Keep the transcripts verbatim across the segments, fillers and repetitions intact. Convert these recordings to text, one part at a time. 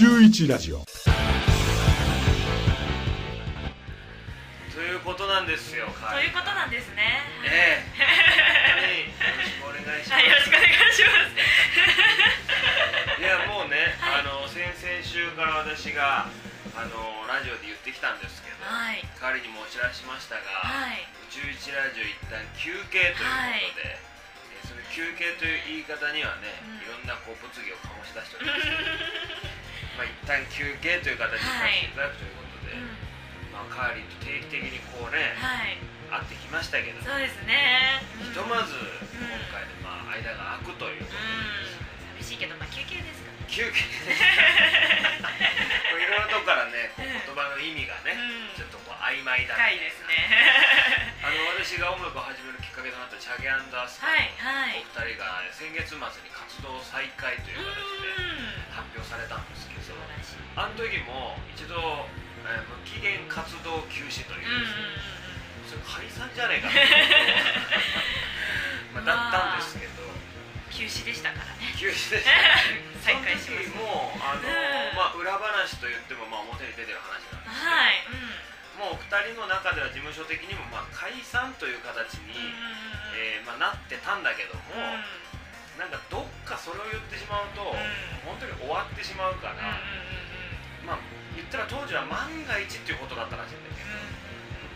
週一ラジオということなんですよ。 ということなんですね。 ええよろしくお願いします。 はい、よろしくお願いします。 いやもうね、 はい、 あの先々週から私があのラジオで言ってきたんですけど、はい、代わりにもお知らせしましたが、はい、宇宙一ラジオ一旦休憩ということで、はい、その休憩という言い方にはね、うん、いろんなこう物議を醸し出しておりますけどまあ一旦休憩という形にさせていただくということで、はい、まあ、カーリーと定期的にこうね、はい、会ってきましたけど、 そうですね、 ひとまず今回でまあ間が空くということで、 うん、寂しいけど、まあ、休憩ですから休憩いろんなとこからね、こう言葉の意味がね、うん、ちょっとこう曖昧だみたいな、 深いですねあの私が音楽を始めるきっかけとなったチャゲ&アスカのお二人が先月末に活動再開という形で発表されたんですけど、あの時も一度、えー、無期限活動休止というですね、それ解散じゃねえかとまあだったんですけど、 休止でしたからね。 休止でしたね再開します、ね、 その時もあの、うん、まあ、裏話と言っても、まあ、表に出てる話なんですけど、 はい、うん、 もうふたりの中では事務所的にも、まあ、解散という形に、えーまあ、なってたんだけども、うん、なんかどっかそれを言ってしまうと、うん、本当に終わってしまうから、うん、まあ言ったら当時は万が一っていうことだったらしいんだけど、うん、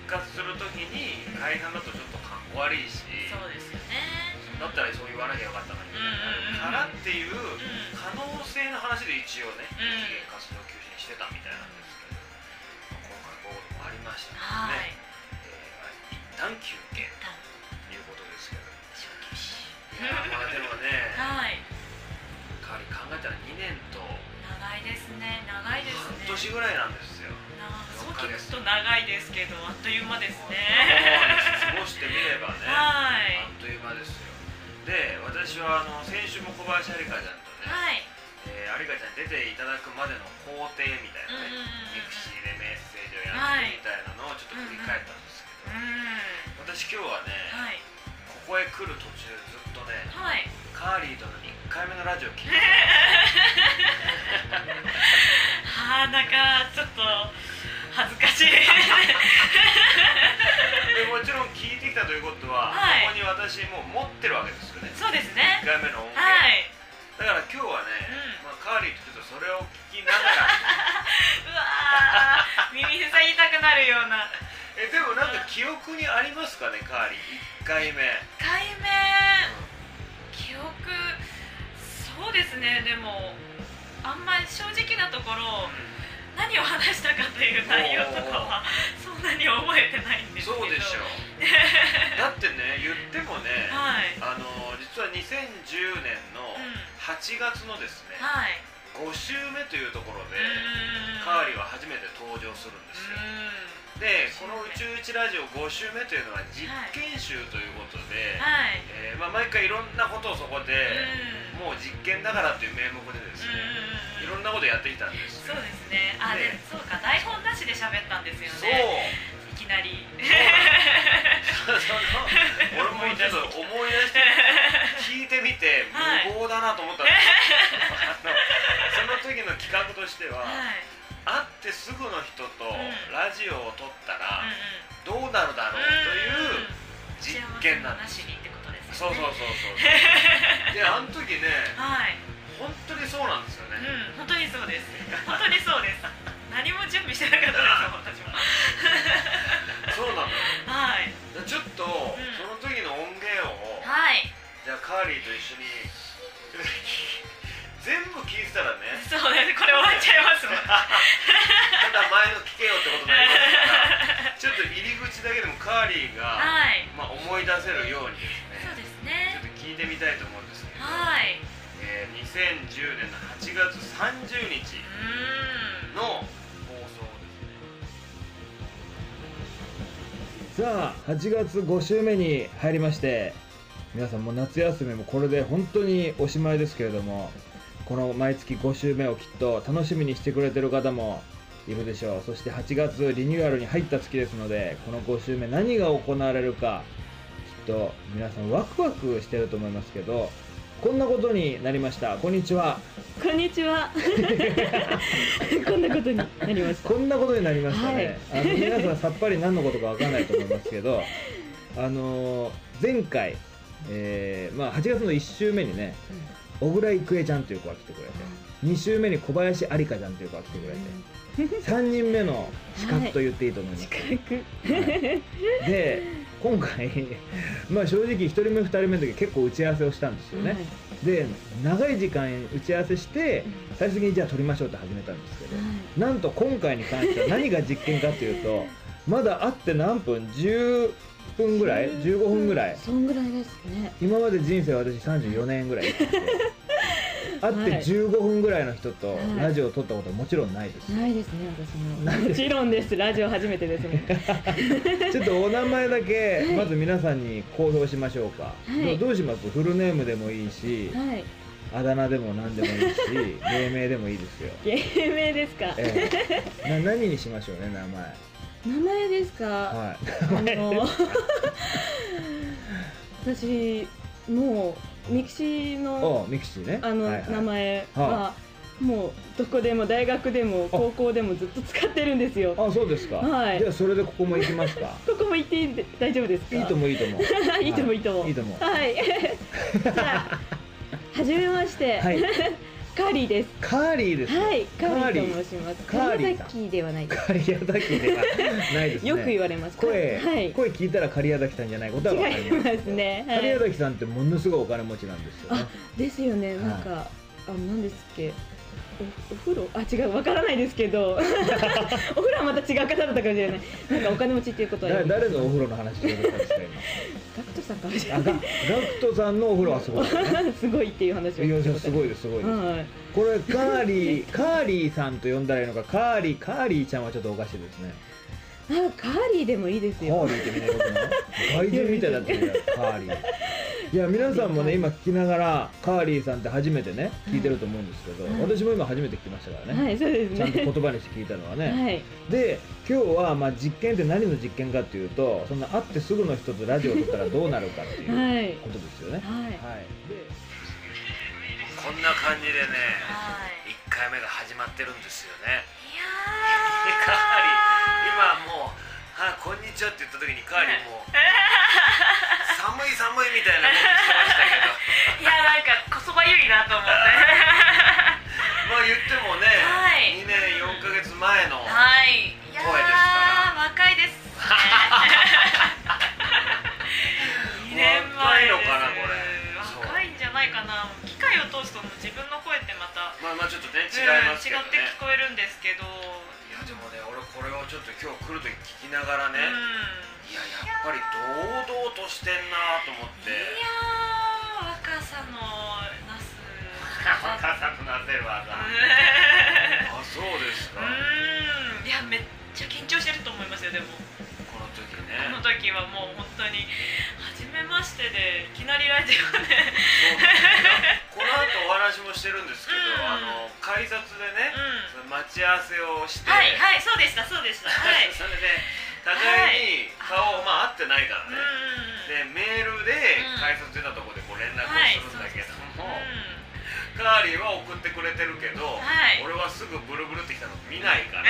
復活するときに解散だとちょっとかっこ悪いし、 そうですよね、 だったらそう言わなきゃよかったのに、うん、からっていう可能性の話で一応ね、無期限活動休止にしてたみたいなんですけど、今回こういうこともありましたのでね、えー、一旦休憩ということですけど、いやまあでもね、はい、代わり考えたらにねんと長いですね、長いですね、 半年ぐらいなんですよ。 そう聞くと長いですけど、あっという間ですね。 過ごしてみればね、 はい、 あっという間ですよ。で、私はあの先週も小林有香ちゃんとね、はい、えー、有香ちゃんに出ていただくまでの工程みたいなね、ミクシーでメッセージをやってみたいなのをちょっと振り返ったんですけど、うんうん、私今日はね、はい、ここへ来る途中ずっとね、はい、カーリーとのいっかいめのラジオを聞いてたはあ、なんかちょっと恥ずかしいでもちろん聞いてきたということは、はい、ここに私もう持ってるわけですよね。 そうですね、 いっかいめの音源、はい、だから今日はね、うん、まあ、カーリーとちょっとそれを聞きながらうわー、耳塞ぎたくなるようなえでもなんか記憶にありますかね、カーリーいっかいめ。いっかいめ、うん、記憶、そうですね、でもあんまり正直なところ、うん、何を話したかという内容とかはそんなに覚えてないんですけど。 そうでしょだってね、言ってもね、はい、あの実はにせんじゅうねんのはちがつのですね、はい、ごしゅうめというところでカーリーは初めて登場するんですよ。で、この宇宙一ラジオごしゅうめというのは実験集ということで、はい、えーまあ、毎回いろんなことをそこでもう実験だからという名目でですね、いろんなことやってきたんですよ。 そうですね、あ、で、そうか、台本なしで喋ったんですよね。そう、いきなり俺もちょっと思い出して聞いてみて無謀だなと思ったんですけど、はい、その時の企画としては、はい、会ってすぐの人とラジオを撮ったらどうなるだろうという実験なんです。そうそうそうそうで、あの時ね、はい、本当にそうなんですよね。 うん、本当にそうです。本当にそうです。何も準備してなかったですよ、私も。 そうなの。 はい。 ちょっと、うん、その時の音源を、はい、じゃあカーリーと一緒に全部聞いてたらね。 そうね、これ終わっちゃいますもん。ただ前の聞けよってことになりますから、ちょっと入り口だけでもカーリーが、はい、まあ思い出せるようにですね。 そうですね。 ちょっと聞いてみたいと思うんですけど。 はい。 えー、にせんじゅうねんのはちがつさんじゅうにちの放送ですね。さあ、はちがつごしゅうめに入りまして、皆さんも夏休みもこれで本当におしまいですけれども、この毎月ごしゅうめをきっと楽しみにしてくれてる方もいるでしょう。そしてはちがつリニューアルに入った月ですので、このごしゅうめ何が行われるかきっと皆さんワクワクしてると思いますけど、 こんなことになりました。こんにちは。 こんにちは。こんなことになりました。 こんなことになりましたね。はい、あの皆さんさっぱり何のことかわからないと思いますけど、あの前回、えー、まあはちがつのいっ週目にね、小倉郁恵ちゃんという子が来てくれて、に週目に小林有香ちゃんという子が来てくれて、さんにんめの資格と言っていいと思います。 はい、 はい、で今回まあ正直ひとりめふたりめの時結構打ち合わせをしたんですよね。はい、で長い時間打ち合わせして最終的にじゃあ撮りましょうって始めたんですけど、はい、なんと今回に関しては何が実験かというとまだ会って何分じゅっぷんぐらいじゅうごふんぐらい、 そんぐらいですね。 今まで人生私さんじゅうよねんぐらい生きてて会ってじゅうごふんぐらいの人とラジオを撮ったことはもちろんないです。 ないですね、私も。もちろんです。ラジオ初めてですもん。 ちょっとお名前だけまず皆さんに公表しましょうか。はい、どうします？フルネームでもいいし、はい、あだ名でも何でもいいし、芸名でもいいですよ。 芸名ですか？ ええ、な何にしましょうね、名前。 名前ですか？ はい。 あの私もうミクシーのミクシーね、 あの名前はもうどこでも大学でも高校でもずっと使ってるんですよ。 あ、そうですか。はい。じゃあそれでここも行きますか。 ここも行っていい、大丈夫ですか？ いいと思う、いいと思う。 いいと思う、いいと思う。 いいと思う。 はい。じゃあはじめまして。はい。カーリーです。 カーリーです。 はい、カーリーと申します。カーリー。カリヤダキではないです。 カリヤダキではないですね。 よく言われます。 声、はい、声聞いたらカリヤダキさんじゃないことは分かります。 違いますね。 カリヤダキさんってものすごいお金持ちなんですよね。 あ、ですよね。なんか、あの何ですっけ。お風呂、あ、違う、わからないですけどお風呂はまた違う方だったかもしれない。なんかお金持ちっていうことは誰のお風呂の話してるんですか今。 ガクトさんかもしれない。ガクトさんのお風呂はすごい、ね、 すごいっていう話を。 いや、すごいです、すごいです、はい、これカーリーカーリーさんと呼んだらいいのか、カーリーカーリーちゃんはちょっとおかしいですね。 あ、カーリーでもいいですよ。 カーリーってみんなよくない怪人みたいだったよ、カーリー。いや、皆さんもね今聞きながらカーリーさんって初めてね聞いてると思うんですけど、はい、私も今初めて聞きましたからね。 はい、そうですね。 ちゃんと言葉にして聞いたのはね。 はい、 で今日はまあ実験って何の実験かっていうと、そんな会ってすぐの人とラジオを撮ったらどうなるかっていうことですよね。はい。はい。でこんな感じでね、はい、いっかいめが始まってるんですよね。いやー。カーリー今もう。はい、こんにちはって言った時にカーリーも寒い寒いみたいなことしてましたけどいや、なんかこそばゆいなと思ってまあ言ってもね、はい、にねんよんかげつまえの声ですから、 はい、若いですねにねんまえです。若いのかなこれ。若いんじゃないかな。機械を通すと自分の声ってまたまあまあちょっとね違いますけどね、 違って聞こえるんですけど、 いやでもね、俺これをちょっと今日来るとき聞きながらね、うん、いややっぱり堂々としてんなと思って。 いやー、若さのなす若さとなせる技あ、そうですか。 うん、いやめっちゃ緊張してると思いますよ。でもこの時ね、 この時はもう本当に初めましてでいきなりラジオでこの後お話もしてるんですけど、うん、あの改札でね、うん、待ち合わせをして、 はいはい、そうでしたそうでした、はい、 それで互いに顔、はい、まあ会ってないからね、うん、でメールで改札出たところでこう連絡をするんだけども、はい、カーリーは送ってくれてるけど、はい、俺はすぐブルブルってきたの見ないから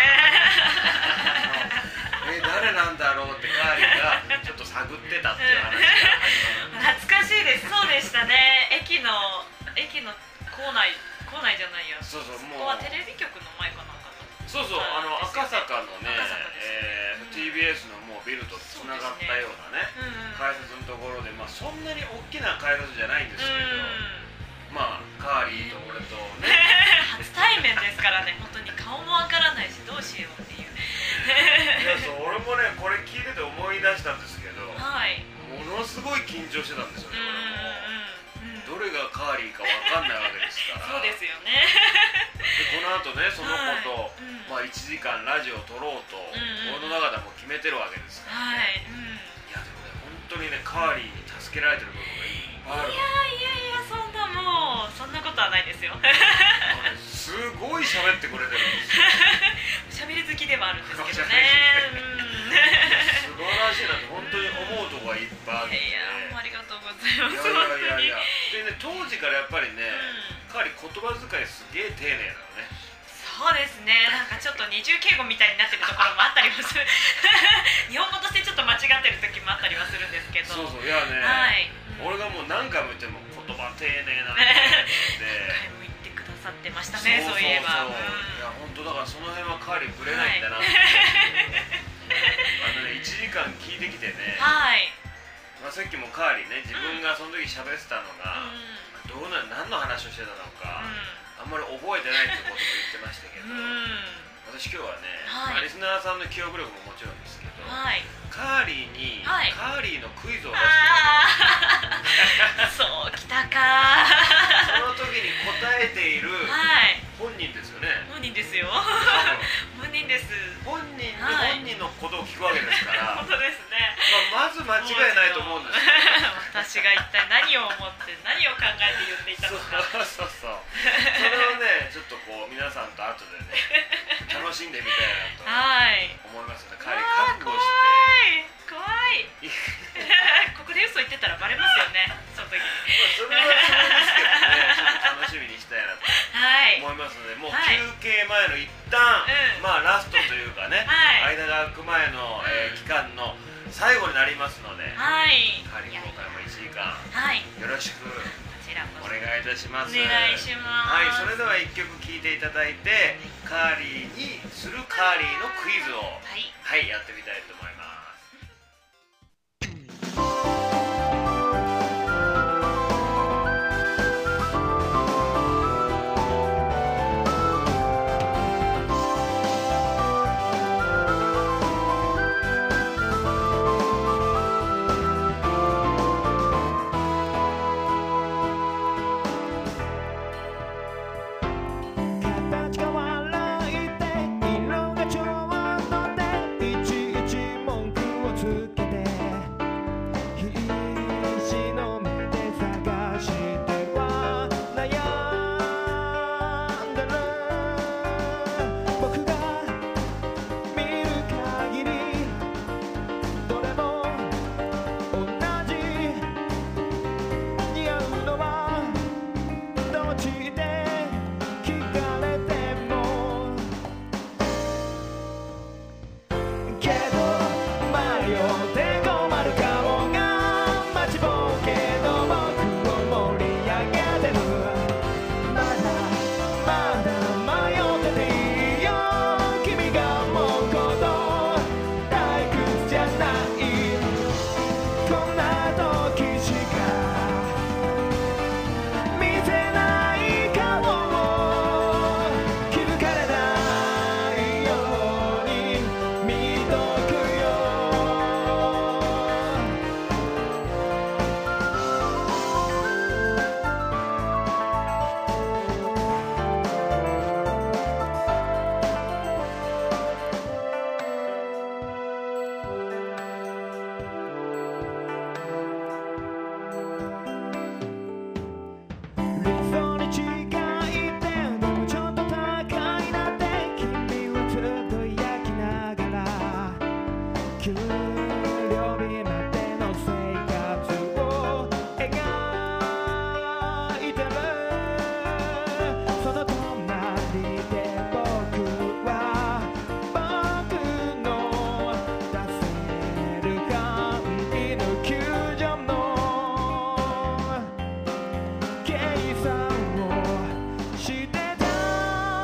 え誰なんだろうってカーリーがちょっと探ってたっていう話が懐かしいです。そうでしたね。駅の駅の構内構内じゃないや、 そうそう、 もうここはテレビ局の前かなんかだった。 そうそう、あの赤坂のね、えー、ティービーエス のもうビルとつながったようなね、改札のところで、まあそんなに大きな改札じゃないんですけど、まあカーリーと俺とね初対面ですからね、本当に顔もわからないしどうしようっていういや、そう俺もねこれ聞いてて思い出したんですけど、はい、ものすごい緊張してたんですよね。俺もどれがカーリーかわかんないわけですからそうですよねでこの後ねその子と、はい、まあいちじかんラジオを撮ろうと、俺の中ではもう決めてるわけですから、ね、はい、うん、いやでもね本当にねカーリーに助けられてる部分がいっぱいある。 いやいやいや、そんなもうそんなことはないですよすごい喋ってくれてるんですよ喋り好きではあるんですけどね素晴らしいなって本当に思うとこがいっぱいあって、 いや、ありがとうございます。 いやいやいやいやでね、当時かからやっぱりね、カーリー言葉遣いすげえ丁寧なのね。 そうですね、なんかちょっと二重敬語みたいになってるところもあったりもする日本語としてちょっと間違ってる時もあったりはするんですけど。 そうそう、いやね、はい、俺がもう何回も言っても言葉丁寧なので何回も言ってくださってましたね。そういえば、うん、 いや本当だからその辺はカーリーぶれないんだなって、はい、あのねいちじかん聞いてきてね、はい、まあ、さっきもカーリーね、自分がその時喋ってたのが、うん、どうな何の話をしてたのか、うん、あんまり覚えてないってことも言ってましたけど、うん、私今日はね、はい、まあ、リスナーさんの記憶力ももちろんですけど、はい、カーリーに、はい、カーリーのクイズを出してそうきたかその時に答えている本人ですよね。 本人ですよ本人です。 本人に本人のことを聞くわけですから本当ですね、 まあ、まず間違いないと思うんです私が一体何を思って何を考えて言っていたのかそうそうそう、それをねちょっとこう皆さんと後でね楽しんでみたいなと思いますので、カーリー覚悟して怖いここで嘘言ってたらバレますよね、その時にそれはそうですけどね、ちょっと楽しみにしたいなと思いますので、もう休憩前の一旦、うん、まあラストというかね、はい、間が空く前の、えー、期間の最後になりますので、はい、カーリー今回もいちじかん、はい、よろしくお願いいたします。 お願いします。 はい、それではいっきょく聴いていただいて、カーリーにするカーリーのクイズを、はい、はい、やってみたいと思います。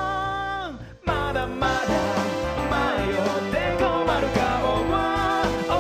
まだまだ迷って困る顔は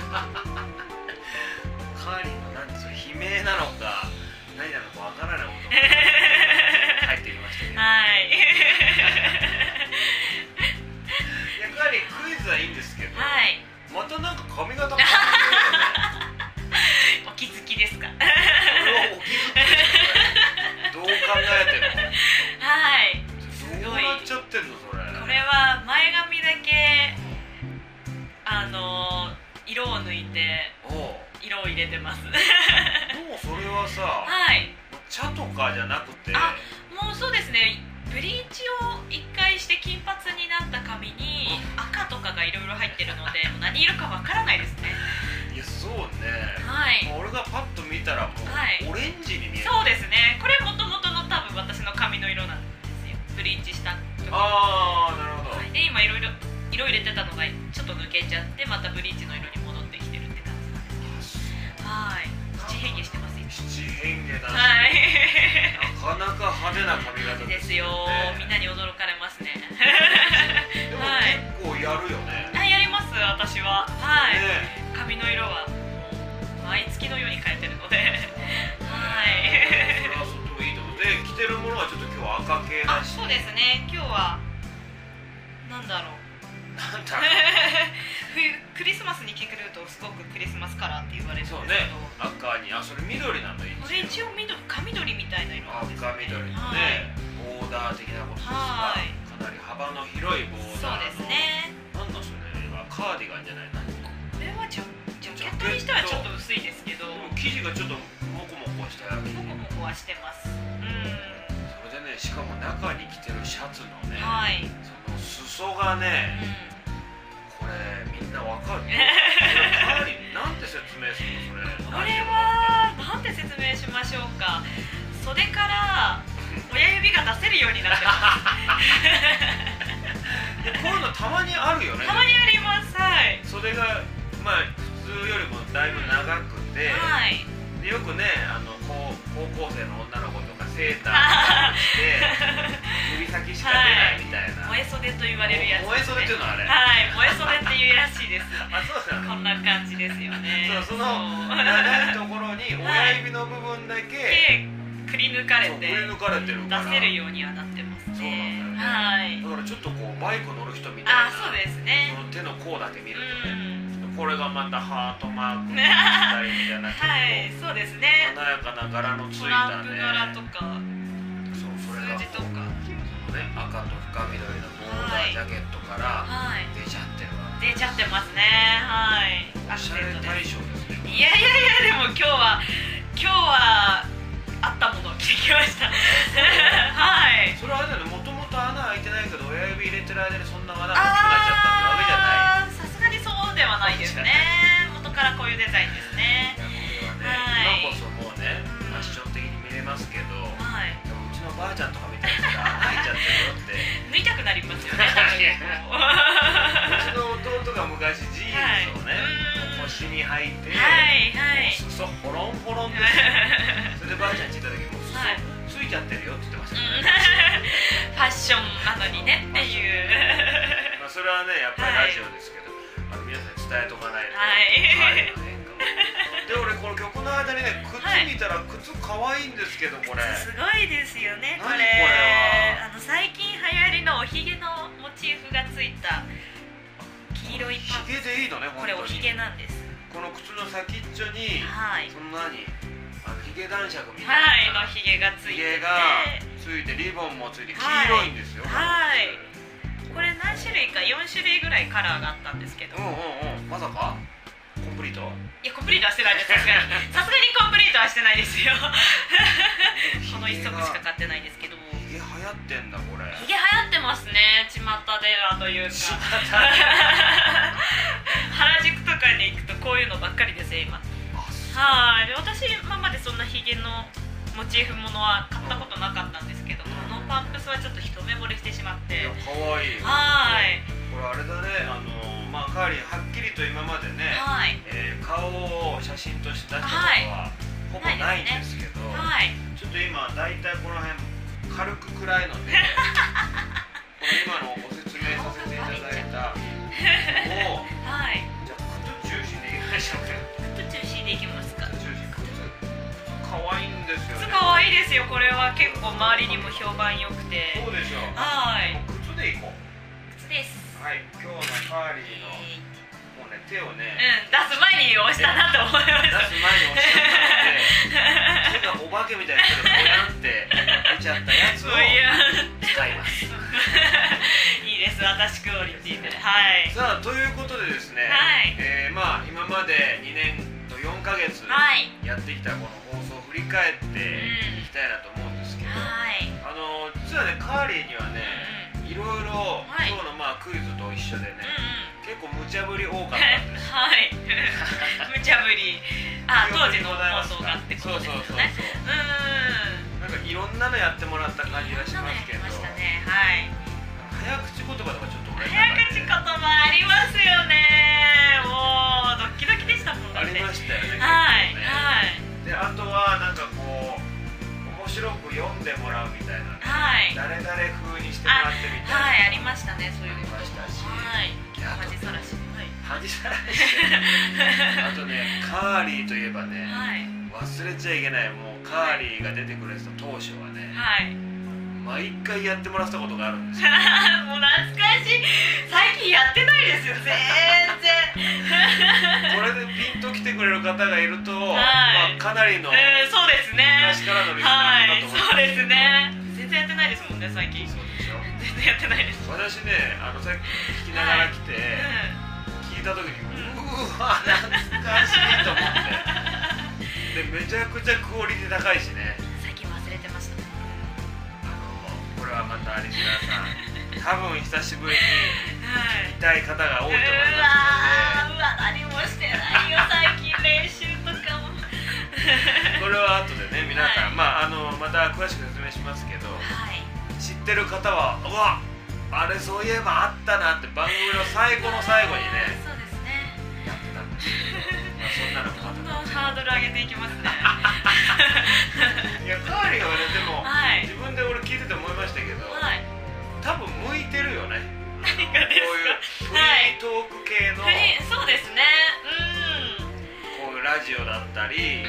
カーリーの何ですか、悲鳴なのか何なのかわからないことが入ってきましたけど、 はいいやカーリークイズはいいんですけど、 はい、 またなんか髪型変わってるよね。 お気づきですか？ それはお気づきですか？どう考えてもはいどうなっちゃってんのそれ。 これは前髪だけあの色を抜いて色を入れてます。もうそれはさ、 はい、 茶とかじゃなくて、 あ、もうそうですね、ブリーチを一回して金髪になった髪に赤とかがいろいろ入ってるのでもう何色かわからないですね。 いやそうね、 はい、 俺がパッと見たらもう、はい、オレンジに見える。 そうですね、これもともとの多分私の髪の色なんですよ、ブリーチした時。 ああなるほど、 はい、で今いろいろ色入れてたのがちょっと抜けちゃってまたブリーチの色に戻ってきてるって感じなんですけど、はい、七変化してます。 七変化だし、 はい、 なかなか派手な髪型ですよ、みんなに驚かれますね。 でも結構やるよね。 はい、やります私は。はい、ね、髪の色は毎月のように変えてるので、はい。 それはとてもいいと思う。で着てるものはちょっと今日は赤系だし。 あ、そうですね、今日はなんだろうなんだろうクリスマスに着るとすごくクリスマスカラーって言われるんですけど、そうね、 赤に、あ、それ緑なんだ。 これ一応緑、赤緑みたいな色なんですよね。 赤緑のね、ボーダー的なことですが、かなり幅の広いボーダーの。そうですね。なんだそれはカーディガンじゃないな。 これはジャジャケットにしてはちょっと薄いですけど、でも生地がちょっとモコモコしたやつ。 モコモコはしてます。うん。 それでね、しかも中に着てるシャツのね、 はい、 その裾がね、うん、これみんなわかる？カーリーなんて説明するのそれ？ これはなんて説明しましょうか。袖から親指が出せるようになってます。 こういうのたまにあるよね。 たまにあります。はい。 袖がまあ普通よりもだいぶ長くて、はい、でよくね、あの高校生の女の子とかセーターをして指先しか出ないみたいな、 はい、萌え袖と言われるやつ、ね、 萌え袖っていうのはあれ、 はい、萌え袖っていうらしいです。 あ、そうですか。 こんな感じですよね。 そう、その長いところに親指の部分だけ、 くり抜かれて、 くり抜かれてるから出せるようにはなってますね。 そうなんだよね。はい。だからちょっとこうバイク乗る人みたいな、 あ、そうですね。 その手の甲だけ見るとね、これがまたハートマークみたいみたいな、 はい、そうですね。 華やかな柄のついたね。トランプ柄とか、そう、それが数字とか、そのね、赤と深緑のボーダージャケットから出ちゃってるわ。 出ちゃってますね。はい。 おしゃれ大賞ですね。 いやいやいや、でも今日は今日はあったものを着てきました。はい。それはあれだよね。もともと穴開いてないけど親指入れてる間にそんな穴が大きくなっちゃったってわけじゃない。さすがにそうではないですね。元からこういうデザインですね。 今こそもうね、ファッション的に見れますけど、はい、でもうちのばあちゃんとか見たら穴開いちゃってるよって抜いたくなりますよね。 うちの弟が昔ジーンズをね、はい、腰に履いて、はいはい、裾ホロンホロンでそれでばあちゃんち行った時も裾、はい、ついちゃってるよって言ってましたね。 ファッションなのにねっていう。 まあそれはね、やっぱりラジオですけど、はい、あの皆さんに伝えとかないと、 はい、 で、俺この曲の間にね、靴見たら靴可愛いんですけど、これすごいですよね。これあの最近流行りのおひげのモチーフがついた黄色いパンツ。 ひげでいいのね、 これおひげなんです。 この靴の先っちょに、はい、その何あのひげ男爵みたいな、はい、のひげがついてて、 ひげがついてリボンもついて黄色いんですよ。 はい、はい、これ何種類かよん種類ぐらいカラーがあったんですけど、 うんうんうん、まさかコンプリート？ いや、コンプリートはしてないです。さすがにさすがにコンプリートはしてないですよ。この一足しか買ってないですけど。 ひげ流行ってんだこれ。 ひげ流行ってますね、巷ではというか。原宿とかに行くとこういうのばっかりですよ今。はい、私今までそんなひげのモチーフものは買ったことなかったんですけど、このパンプスはちょっと一目惚れしてしまって。 かわいい。はい。これあれだね、あのまあカーリーはっきりと今までね、はい、えー、顔を写真として出したことはほぼないんですけど、はい、ちょっと今だいたいこの辺軽く暗いので、この今のご説明させていただいたのを、はい、じゃあ靴中心でいかないでしょうね。 靴中心でいきますか。 靴中心、靴可愛いんですよね。 靴可愛いですよ。これは結構周りにも評判良くて。 そうでしょう。 はい。 靴でいこう。 靴です。 はい、今日のカーリーの、もうね、手をね、 うん、出す前に押したなと思いました。 出す前に押しちゃったので、手がお化けみたいにぼやんって出ちゃったやつを使います。 いいです、私クオリティで。はい。 さあ、ということでですね、はい、えー、まあ今までにねんとよんかげつやってきたこの放送を振り返っていきたいなと思うんですけど、はい、あの実はね、カーリーにはね、いろいろ今日のまあクイズと一緒でね、うん、結構無茶ぶり多かったんです。 はい。無茶ぶり。あ、当時の放送がってことですよね。そうそうそうそう。 うん。なんかいろんなのやってもらった感じがしますけど。 ましたね。はい。 早口言葉とかちょっと俺早口言葉ありますよね。もうドキドキでしたもんね。 ありましたよね。 はい。はい。 で、あとはなんかこう面白く読んでもらうみたいな、ね、はい、誰々風にしてもらってみたいな、 はい、ありましたね、そういうことありましたし、 はい、恥さらし、はい、 恥さらしあとね、カーリーといえばね、はい、忘れちゃいけない、もうカーリーが出てくれた当初はね、はい、毎回やってもらったことがあるんですよ。 もう懐かしい。最近やってないですよ、全然。 これでピンと来てくれる方がいると、はい、まあ、かなりの、 えー、そうですね、 昔からのリスナーだと思います、 はい、そうですね。全然やってないですもんね、最近。 そうでしょ。 全然やってないです。 私ね、あのさっき聞きながら来て、はい、うん、聞いた時に、うわ、懐かしいと思ってで、めちゃくちゃクオリティ高いしね。 最近忘れてました。 これはまたリスナーさん、多分久しぶりに聞きたい方が多いと思いますので、 うわー、うわ、何もしてないよ最近、練習とかも。 これは後でね、皆さん、はい、まあ、あのまた詳しく説明しますけど、はい、知ってる方は、うわ、あれそういえばあったなって番組の最後の最後にね、 そうですね、 やってたんですけど、まあ、そんなのもどんどんハードル上げていきますね。 いや、カーリーはね、でも、はい、自分で俺聞いてて思いましたけど、はい、多分向いてるよね。 何がですか？ こういうフリートーク系の、 はい、そうですね、うん、 こういうラジオだったり、うん、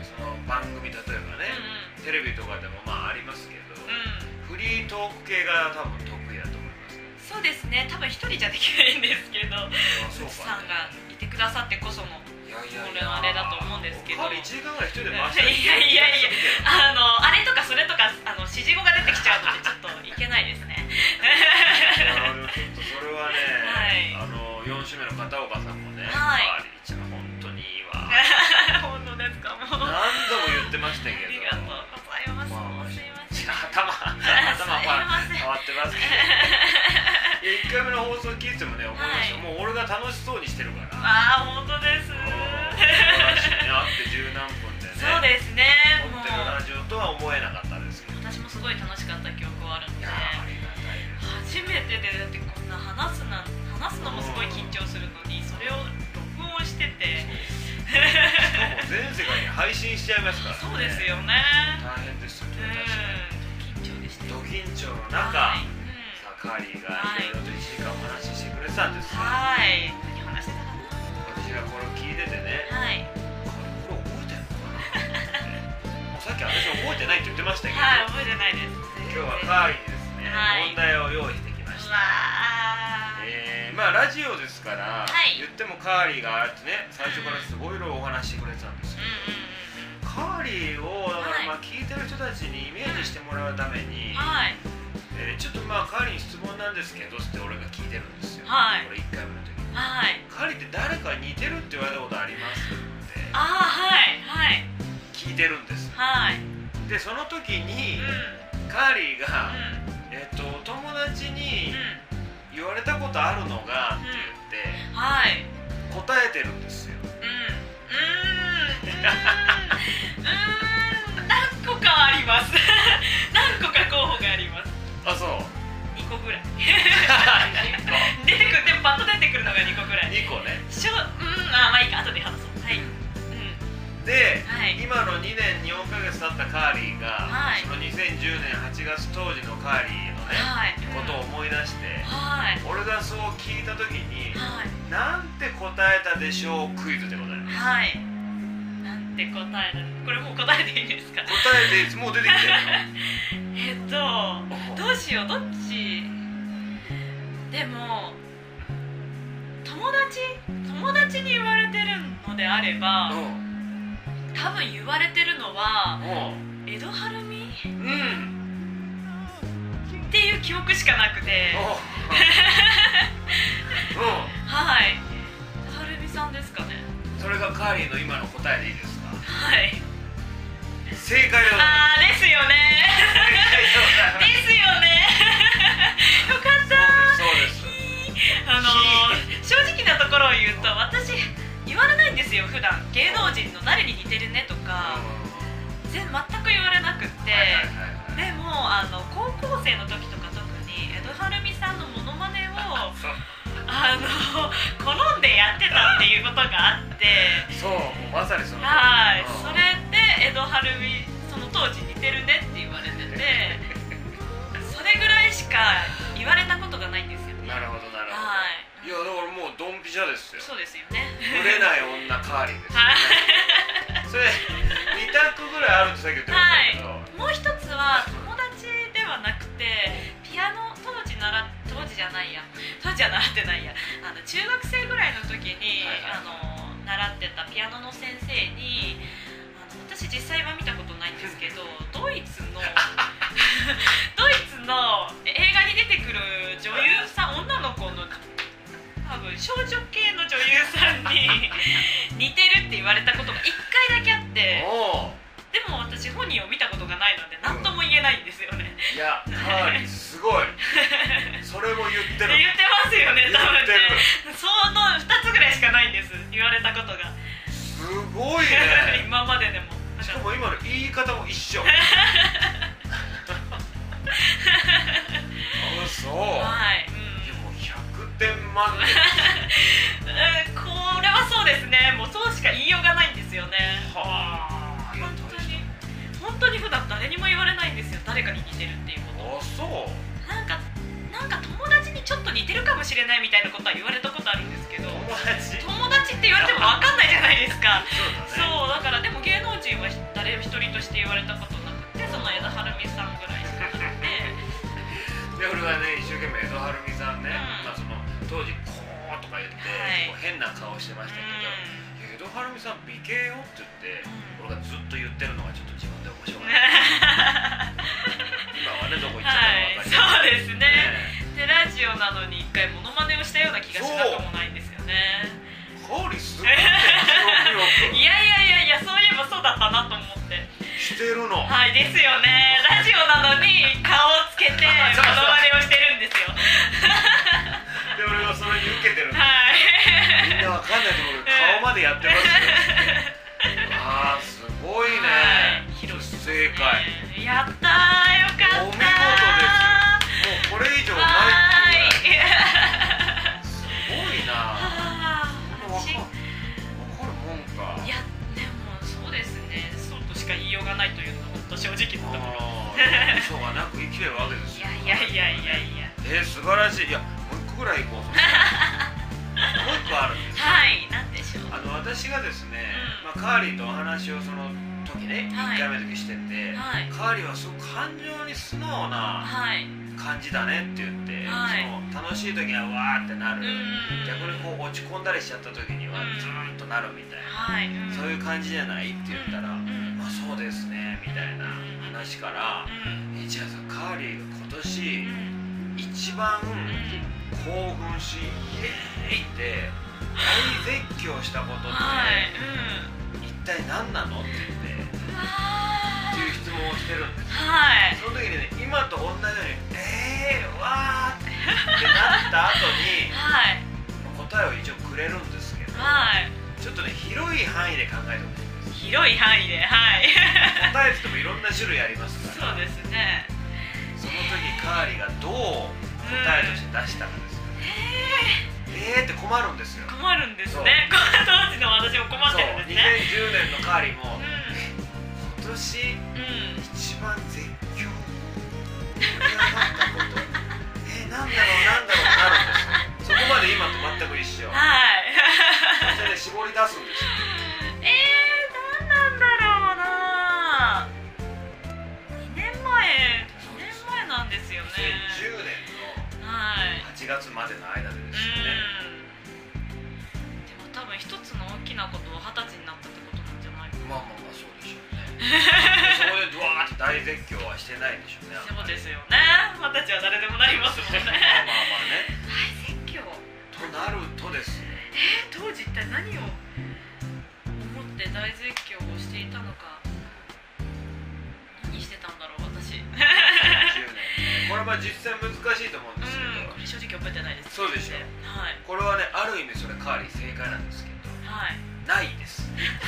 その番組、例えばね、うん、テレビとかでもまあありますけど、うん、フリートーク系が多分得意だと思いますね。 そうですね、多分一人じゃできないんですけど、そうか、ね、さんがいてくださってこそのこれのあれだと思うんですけど、 いちじかんぐらい一人で回したらいいやいやいや、あのあれとかそれとか、あの指示語が出てきちゃうのでちょっといけないですね。 いや、ちょっとそれはね、はい、あのよん週目の片岡さんもね、はい、カーリーちゃん本当にいいわ。 本当ですか？もう何度も言ってましたけど、 ありがとうございます。まあ、すいません。 頭頭変わってますけど、いや、いっかいめの放送聞いてもね、思いました、はい、もう俺が楽しそうにしてるから。 ああ、本当です。素晴らしいね、会って十何分でね。 そうですね。 撮ってるラジオとは思えなかったですけど、 私もすごい楽しかった記憶はあるので。 いや、ありがたいです。 初めてで、だってこんな話すな話すのもすごい緊張するのに、それを録音してて、 しかも全世界に配信しちゃいますからね。 そうですよね。 大変ですよね。 ド緊張でした。 ド緊張の中、はい、さあカーリーがいろいろといちじかんお話ししてくれてたんですが、 はい、何話してたかな。 私がこれを聞いててね、はい、これ覚えてるのかなもうさっき私覚えてないって言ってましたけど、 はい、覚えてないです。 今日はカーリーにですね、はい、問題を用意してきました。えー、まあラジオですから、はい、言ってもカーリーがあってね、最初からすごいいろいろお話してくれてたんですけど、うん、カーリーをだからまあ聞いてる人たちにイメージしてもらうために、はい、えー、ちょっとまあカーリーに質問なんですけどって俺が聞いてるんですよ、はい、これいっかいめの時に、はい、カーリーって誰か似てるって言われたことありますってあ、はいはい、 聞いてるんです、はい、でその時に、うん、カーリーが、うん、えっと友達に言われたことあるのがって言って、うん、はい、答えてるんですよ。うん、うーん、うーん、何個かあります何個か候補があります。 あ、そう。 にこぐらい出てくる、でもパッと出てくるのがにこぐらい。 にこね。 しょ、うん、あ、まあいいか、後で話そう。はい。 で、はい、今のにねんよんかげつ経ったカーリーが、はい、そのにせんじゅうねんはちがつ当時のカーリーのね、はい、ことを思い出して、はい、俺がそう聞い聞いた時に、はい、なんて答えたでしょうクイズでございます。 はい。なんて答えた。これもう答えていいですか？ 答えてもう出てきてるえっとどうしよう、どっちでも友達友達に言われてるのであれば、多分言われてるのは江戸晴美、うん、っていう記憶しかなくてはい、はるみさんですかね。 それがカーリーの今の答えでいいですか？ はい、 正解でございます。 あー、ですよねですよねよかった。 そうです、 そうです。あのー、正直なところを言うと、私言われないんですよ普段。芸能人の誰に似てるねとか全全く言われなくって、でもあの高校生の時とか特に江戸晴美さんのモノマネをあの好んでやってたっていうことがあって、 そう、もうまさにそのはい、それで江戸晴美その当時似てるねって言われててそれぐらいしか言われたことがないんですよね。 なるほどなるほど、はい、いやだからもうドンピシャですよ。 そうですよね。 ぶれない女カーリーですよねそれに択ぐらいあるってさっき言ってましたけど、はい、 もう一つは友達ではなくてピアノ当時習っ当時じゃないや当時は習ってないやあの中学生ぐらいの時に、はいはい、あの習ってたピアノの先生にあの私実際は見たことないんですけどドイツのドイツの映画に出てくる女優さん、女の子の多分少女系の女優さんに似てるって言われたことがいっかいだけあって、でも私本人を見たことがないので何とも言えないんですよね、 うん、いやカーリーすごいそれも言ってる言ってますよね多分ね。そのふたつぐらいしかないんです言われたことが。 すごいね今まででも。 しかも今の言い方も一緒あ、そう、はい、うん、でもひゃくてん満点これはそうですね。もうそうしか言いようがないんですよね。 はあ、 本当に本当に普段誰にも言われないんですよ、誰かに似てるっていうこと。 あ、そうなんかなんか友達にちょっと似てるかもしれないみたいなことは言われたことあるんですけど、 友達友達って言われても分かんないじゃないですかそうだね。 そうだからでも芸能人は誰一人として言われたことなくて、その江戸晴美さんぐらいしかなくてで俺がね一生懸命江戸晴美さんね、うん、まあ、その当時こうとか言って、はい、変な顔してましたけど、うん、江戸晴美さん美形よって言って、うん、俺がずっと言ってるのがちょっと自分で面白い今はねどこ行っちゃったか分かりません、はい、そうですね、でラジオなのに一回モノマネをしたような気がしなくもないんですよね。 カーリーすごいねいやいやいやいや、そういえばそうだったなと思ってしてるの。 はいですよね。ラジオなのに顔をつけてモノマネをしてるんですよで俺はそれに受けてるんです、 はい、 みんなわかんないと思うけど顔までやってますよあーすごいね、はい、 広瀬正解、 やったー、よかったー、 お見事です。もうこれ以上ないっていうすごいな。分かるもんか。 いやでもそうですね、そうとしか言いようがないというのが本当正直なところ。 嘘がなく生きれるわけですよ。 いやいやいやいやいや。 えー、素晴らしい。いやもう一個ぐらいいこう。もう一個あるんですよ。 はい、なんでしょう。 あの私がですね、うん、まあカーリーとお話をその時ね、はい、いっかいめの時してて、はい、カーリーはすごく感情に素直な感じだねって言って、はい、その楽しい時はわーってなる、逆にこう落ち込んだりしちゃった時にはズーンとなるみたいな、はい、そういう感じじゃないって言ったら、まあそうですねみたいな話から、えじゃあさカーリーが今年一番興奮しイエーイって大絶叫したことって、はいうん、一体何なのって言ってっていう質問をしてるんです、はい、その時にね今と同じようにえーわーってなった後に、はい、答えを一応くれるんですけど、はい、ちょっとね広い範囲で考えてほしいんです。 広い範囲で、はい答えって言ってもいろんな種類ありますからそうですね。 その時カーリーがどう答えとして出したかですよね。えーって困るんですよ。 困るんですね。この当時の私も困ってるんですね。 にせんじゅうねんのカーリーも、うん、今年、うん、一番絶叫盛り上がったことえー、なんだろうなんだろうってなるんですよ。 そこまで今と全く一緒。 はいそれで絞り出すんですよ。 えー、なんなんだろうな。にねんまえにねんまえなんですよね。 にせんじゅうねんのはちがつまでの間でですよね。 でも多分一つの大きなことは二十歳になったってことなんじゃないかな。 まあまあまあそうでしょうねそこでドワーッと大絶叫はしてないでしょうね。 そうですよね。二十歳は誰でもなりますもんねまあまあまあね。 大絶叫となるとですね、 えー、当時一体何を思って大絶叫をしていたのか。何してたんだろう私にせんじゅうねんこれはまあ実際難しいと思うんですけど、 うん、これ正直覚えてないです。 そうでしょ、 はい、 これはねある意味それカーリー正解なんですけど、 はい、 ないです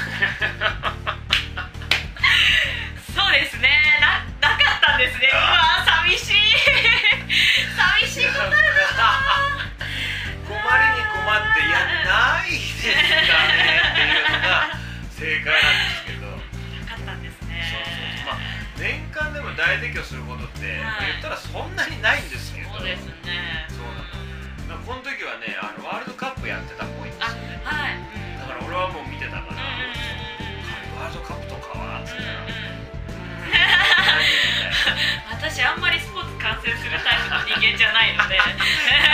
そうですね。な、なかったんですね。うわ寂しい寂しい答えだな困りに困っていやないですかねっていうのが正解なんですけど、 なかったんですね。 そうそうそう、まあ年間でも大絶叫することって、はい、言ったらそんなにないんですけど、 そうですね。 そうなの。この時はねあのワールドカップやってたっぽいんですよね。 はい、 だから俺はもう見てたから、ワールドカップとかはつってたら、 私あんまりスポーツ観戦するタイプの人間じゃないので人間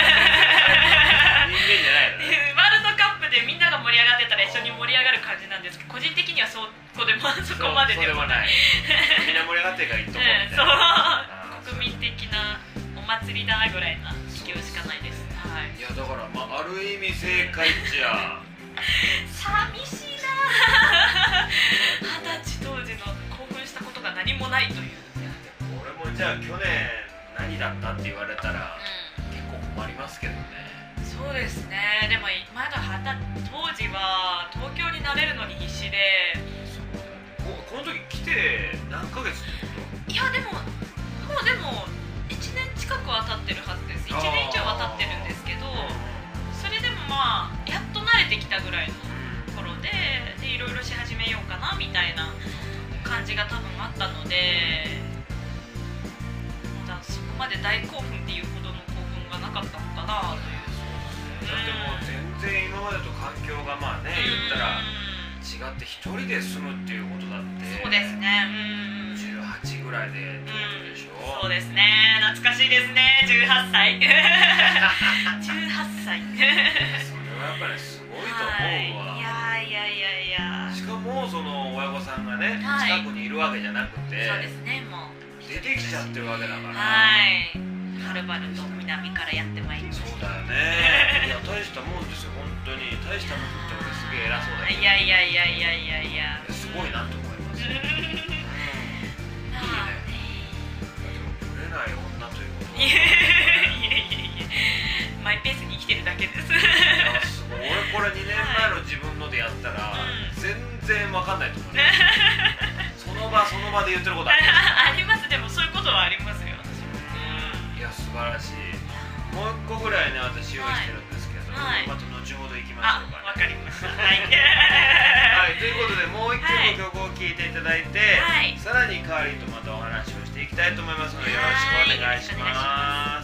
じゃないのねワールドカップでみんなが盛り上がってたら一緒に盛り上がる感じなんですけど、個人的にはそこでもそこまででもない。 みんな盛り上がってるからいいと思うみたいな、そう国民的なお祭りだぐらいな気をしかないです。はい、 いやだからまあある意味正解じゃ寂しいな二十歳当時の興奮したことが何もないという。 俺もじゃあ去年何だったって言われたら、うん、結構困りますけどね。 そうですね。でもまだ当時は東京に慣れるのに必死で、 こ, この時来て何ヶ月ってこと？ いやでももうでもいちねん近くは経ってるはずです。いちねん以上は経ってるんですけど、それでもまあやっと慣れてきたぐらいの頃で、でいろいろし始めようかなみたいな感じが多分あったので、まだそこまで大興奮っていうほどの興奮がなかったのかなという。 だってもう全然今までと環境がまあね言ったら違って一人で住むっていうことだって。 そうですね。 じゅうはちぐらいでってことでしょ。 そうですね。懐かしいですね。じゅうはっさいじゅうはっさいそれはやっぱりすごいと思うわ。 いやいやいやいや。 しかもその親御さんがね、はい、近くにいるわけじゃなくて、 そうですね、もう出てきちゃってるわけだから。 はい、はるばると南からやってまいりました。 そうだよね。いや大したもんですよ本当に。大したもんって俺すげえ偉そうだけど、 いやいやいやいやいやいやすごいなと思いますいいね。だってもぶれない女ということは、いやいやいやマイペースに生きてるだけです。いやすごい。俺これにねんまえの自分のでやったら、はい、全然わかんないと思うねその場その場で言ってることあるあります。でもそういうことはありますよ私も。 いや素晴らしい。もう一個ぐらいね私用意してるんですけど、はい、また後ほど行きましょうかね。 わかりましたはい、 はい、ということでもう一曲曲を聴いていただいて、はい、さらにカーリーとまたお話をしていきたいと思いますのでよろしくお願いします。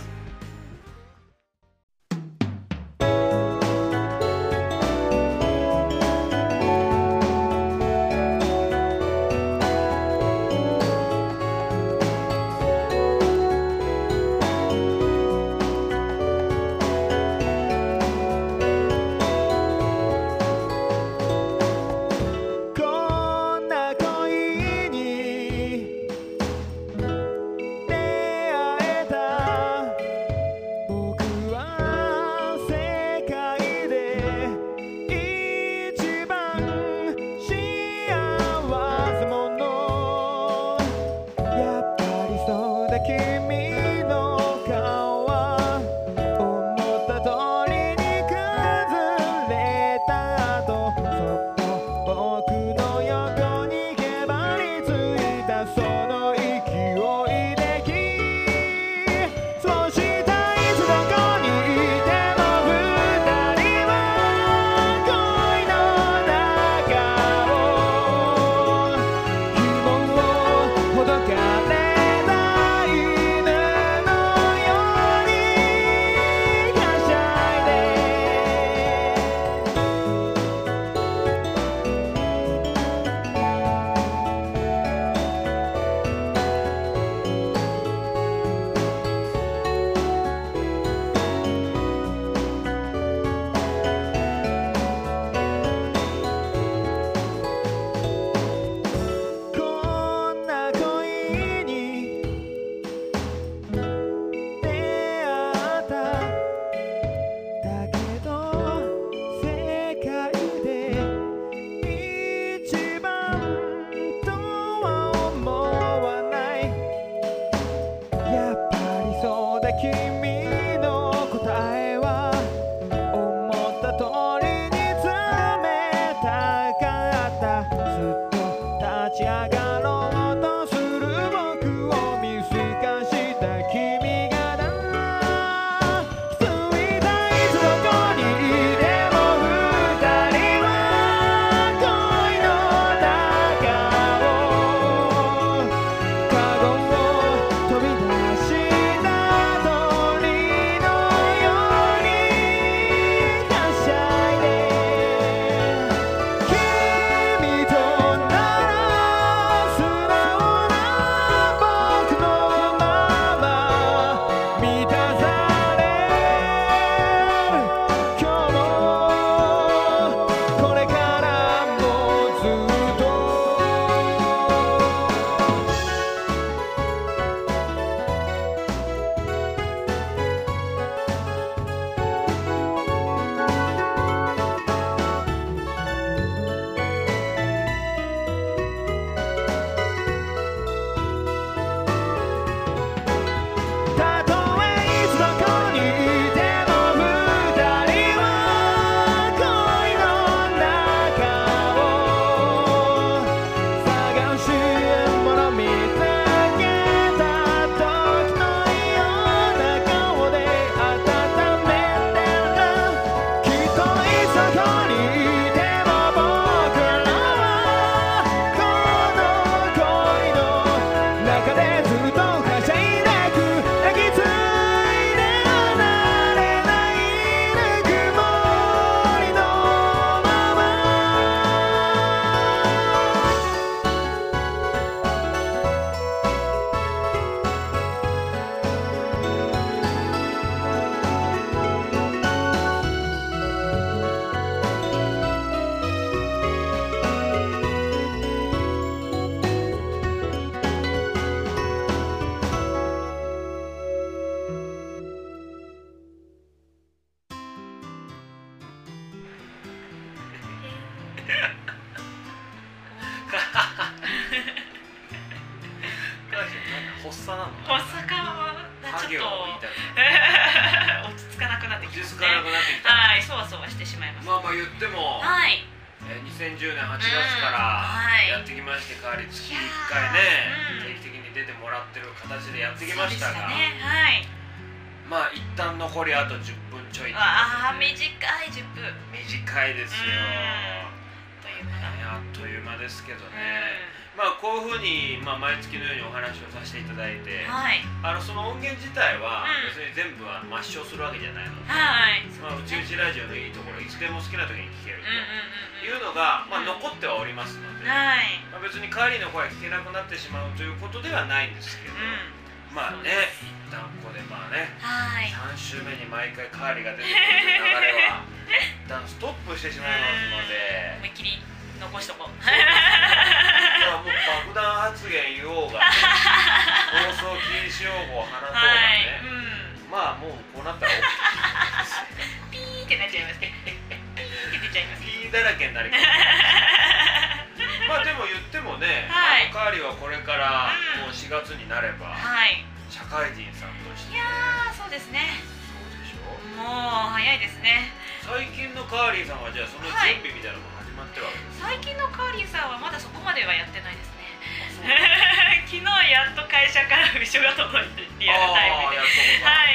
発作なの？ 発作かちょっと落ち着かなくなってきて、 ね、 はい、そわそわしてしまいます。 まあまあ言っても、 はい、 えー、にせんじゅうねんはちがつからやってきまして、代わり月いっかいね、定期的に出てもらってる形でやってきましたが、 ね、はい、 まあ一旦残りあとじゅっぷんちょい。 ああ、短いじゅっぷん。 短いですよ。あっという間ですけどね。まあこういうふうに、まあ、毎月のようにお話をさせていただいて、はい、あのその音源自体は別に全部は抹消するわけじゃないので、はい、まあ、うちうちラジオのいいところいつでも好きな時に聴けるというのが、まあ、残ってはおりますので、はい、まあ、別にカーリーの声が聞けなくなってしまうということではないんですけど、うん、まあね、一旦ここでまあね、はい、さん週目に毎回カーリーが出てくる流れは一旦ストップしてしまいますので、 思いっきり残しとこう。 だからもう爆弾発言言おうがね、放送禁止用語を放とうがね、はい、うん、まあもうこうなったら OK ピーってなっちゃいますね。ピーって出ちゃいます。 ピーだらけになります。まあでも言ってもね、はい、あのカーリーはこれからもうしがつになれば、はい、社会人さんとして、ね、 いやー、そうですね。 そうでしょ。 もう早いですね。 最近のカーリーさんはじゃあその準備みたいなのも始まってるわけですか？ 最近のカーリーさんはまだそこまではやってないですね。昨日やっと会社から書が届いてリアルタイムで。はい。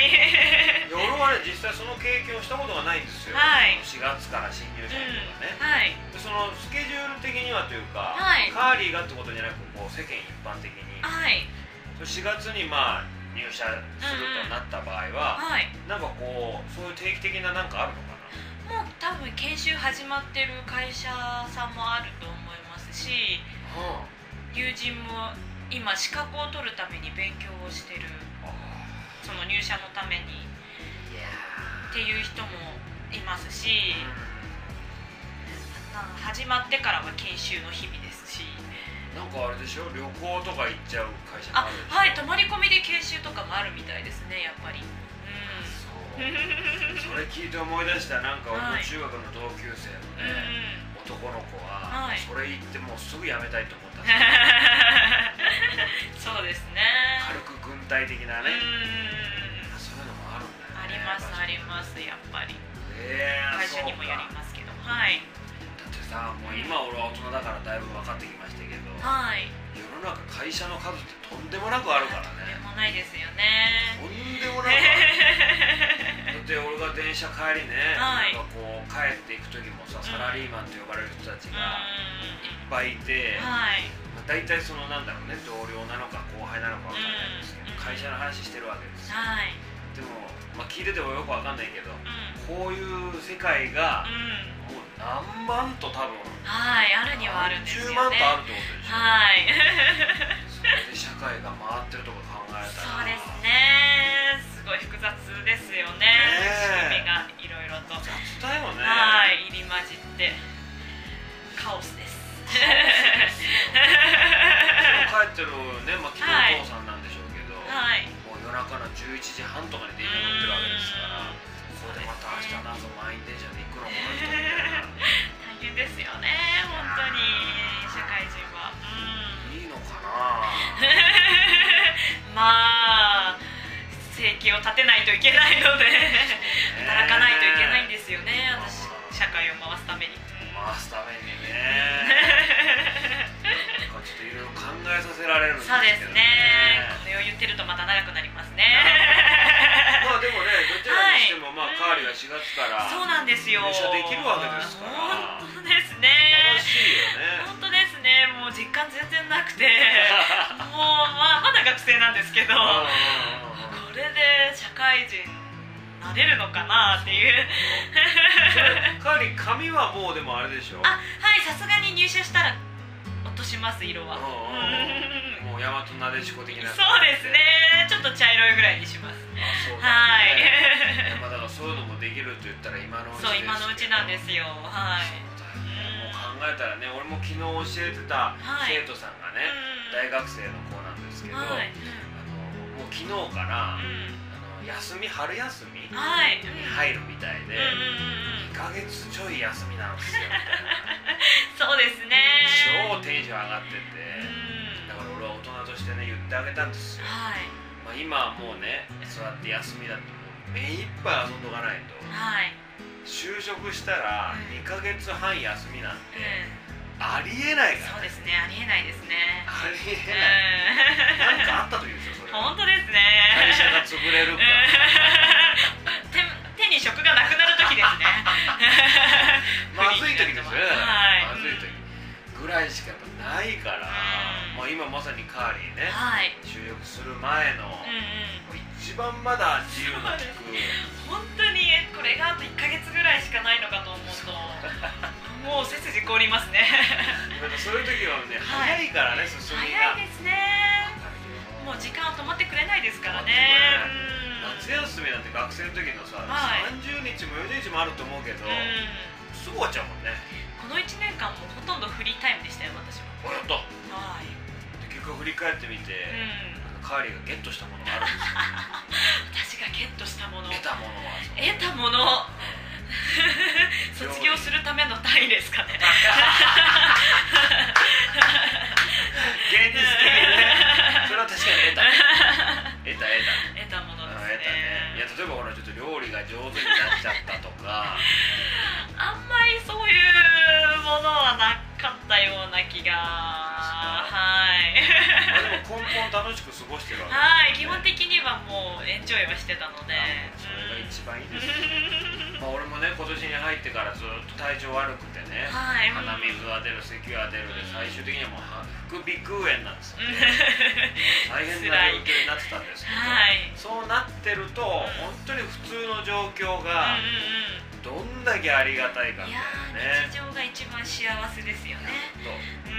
俺はね、実際その経験をしたことがないんですよ。はい、しがつから新入社員とかね、うん、はい、でそのスケジュール的にはというか、はい、カーリーがってことじゃなく、こう世間一般的に、はい、しがつにまあ入社するとなった場合は、うん、はい、なんかこうそういう定期的ななんかあるのかな？ もう多分研修始まってる会社さんもあると思いますし、はあ、友人も今資格を取るために勉強をしてる、その入社のためにっていう人もいますし、始まってからは研修の日々ですし、 なんかあれでしょ、旅行とか行っちゃう会社もあるでしょ。 あ、はい、泊まり込みで研修とかもあるみたいですね、やっぱり。 それ聞いて思い出した。なんか俺の中学の同級生のね、はい、男の子は、はい、それ言ってもうすぐやめたいと思ったんですよ。 そうですね。 軽く軍隊的なね、そういうのもあるんだよね。 ありますあります、やっぱり、 えー、 会社にもよりますけど、はい。 だってさ、もう今俺は大人だからだいぶ分かってきましたけど、はい、世の中会社の数ってとんでもなくあるからね。 とんでもないですよね。 とんでもなくある。だって俺が電車帰りね、はい、なんかこう帰っていく時もさ、サラリーマンと呼ばれる人たちがいっぱいいて、はい、まあ、大体そのなんだろうね、同僚なのか後輩なのか分かんないんですけど、会社の話してるわけですよ。はい、でも、まあ、聞いててもよく分かんないけど、うん、こういう世界が、うん、もう何万と多分、 はい、あるにはあるんですよね。 じゅうまんとあるってことでしょ。はい。それで社会が回ってるとこ考えたら、 そうですね、すごい複雑ですよね、仕組みがいろいろと雑だよね。 はい、入り混じってカオスです。 帰ってるね、まあ、昨日お父さんなんでしょうけど、はい、もう夜中のじゅういちじはんとかに電車乗ってるわけですから、ここでまた明日なんか満員電車で行くのもの人みたいな。 大変ですよね、本当に社会人は。 うん、いいのかな。 まあ生計を立てないといけないので、働かないといけないんですよね、私、社会を回すために。 回すためにね。なんかちょっといろいろ考えさせられるんですけどね。 そうですね。これを言ってるとまた長くなりますね。 まあでもね、どちらにしても、はい、まあカーリーがしがつからそうなんですよ、 入社できるわけですから。 本当ですね。 素晴らしいよね。 本当ですね。もう実感全然なくて、もうまあまだ学生なんですけど、これで社会人なれるのかなっていう。 カーリー髪はもうでもあれでしょ。 あ、はい、さすがに入社したら落とします色は。 もう大和なでしこ的な。 そうですね。ちょっと茶色いぐらいにします。 あ、そうだね。はい。まあだからそういうのもできると言ったら今のうちですけど。 そう、今のうちなんですよ。はい。 もう考えたらね、俺も昨日教えてた生徒さんがね、はい、大学生の子なんですけど、はい、あのもう昨日から、うん、あの休み春休みに入るみたいで、はい、にかげつちょい休みなんですよみたいな。 そうですね。 超テンション上がってて、だから俺は大人としてね言ってあげたんですよ。はい。まあ今はもうねそうやって休みだと目いっぱい遊んどかないと。はい。就職したらにかげつはん休みなんて、うん、ありえないから、 ね、そうですね、ありえないですね。 ありえない、うん、なんかあった時ですよそれ。 本当ですね。 会社が潰れるか、 手, 手に職がなくなる時ですね。 まずい時ですよね。はい、まずい時ぐらいしかやっぱないから、うん、まあ、今まさにカーリーね、はい、就職する前の、うんうん、一番まだ自由な聞く、 本当にこれがあといっかげつぐらいしかないのかと思うともう背筋凍りますね。 そういう時はね、はい、早いからね、進みが早いですね。もう時間は止まってくれないですからね。 夏休みなんて学生の時のさ、はい、さんじゅうにちもよんじゅうにちもあると思うけど、うん、すぐ終わっちゃうもんね。 このいちねんかんもほとんどフリータイムでしたよ、私は。 やった。はい。で結果振り返ってみて、うん、カーリーがゲットしたものがあるんですよ。 私がゲットしたもの、 得たものは得たもの、卒業するための単位ですかね。 現実的にね、それは確かに得た得た得た得たものですね。いや、例えばほらちょっと料理が上手になっちゃったとかあんまりそういうものはなかったような気が。はい。 でも根本楽しく過ごしてるわけですね。 はい、基本的にはもうエンジョイはしてたので、 それが一番いいですよ。まあ俺もね、今年に入ってからずっと体調悪くてね、はい、鼻水は出る、咳は出るで、最終的にはもう副鼻腔炎なんですよね。大変な状況になってたんですけど、はい、そうなってると本当に普通の状況がどんだけありがたいかみたいなね。 日常が一番幸せですよね。 うん、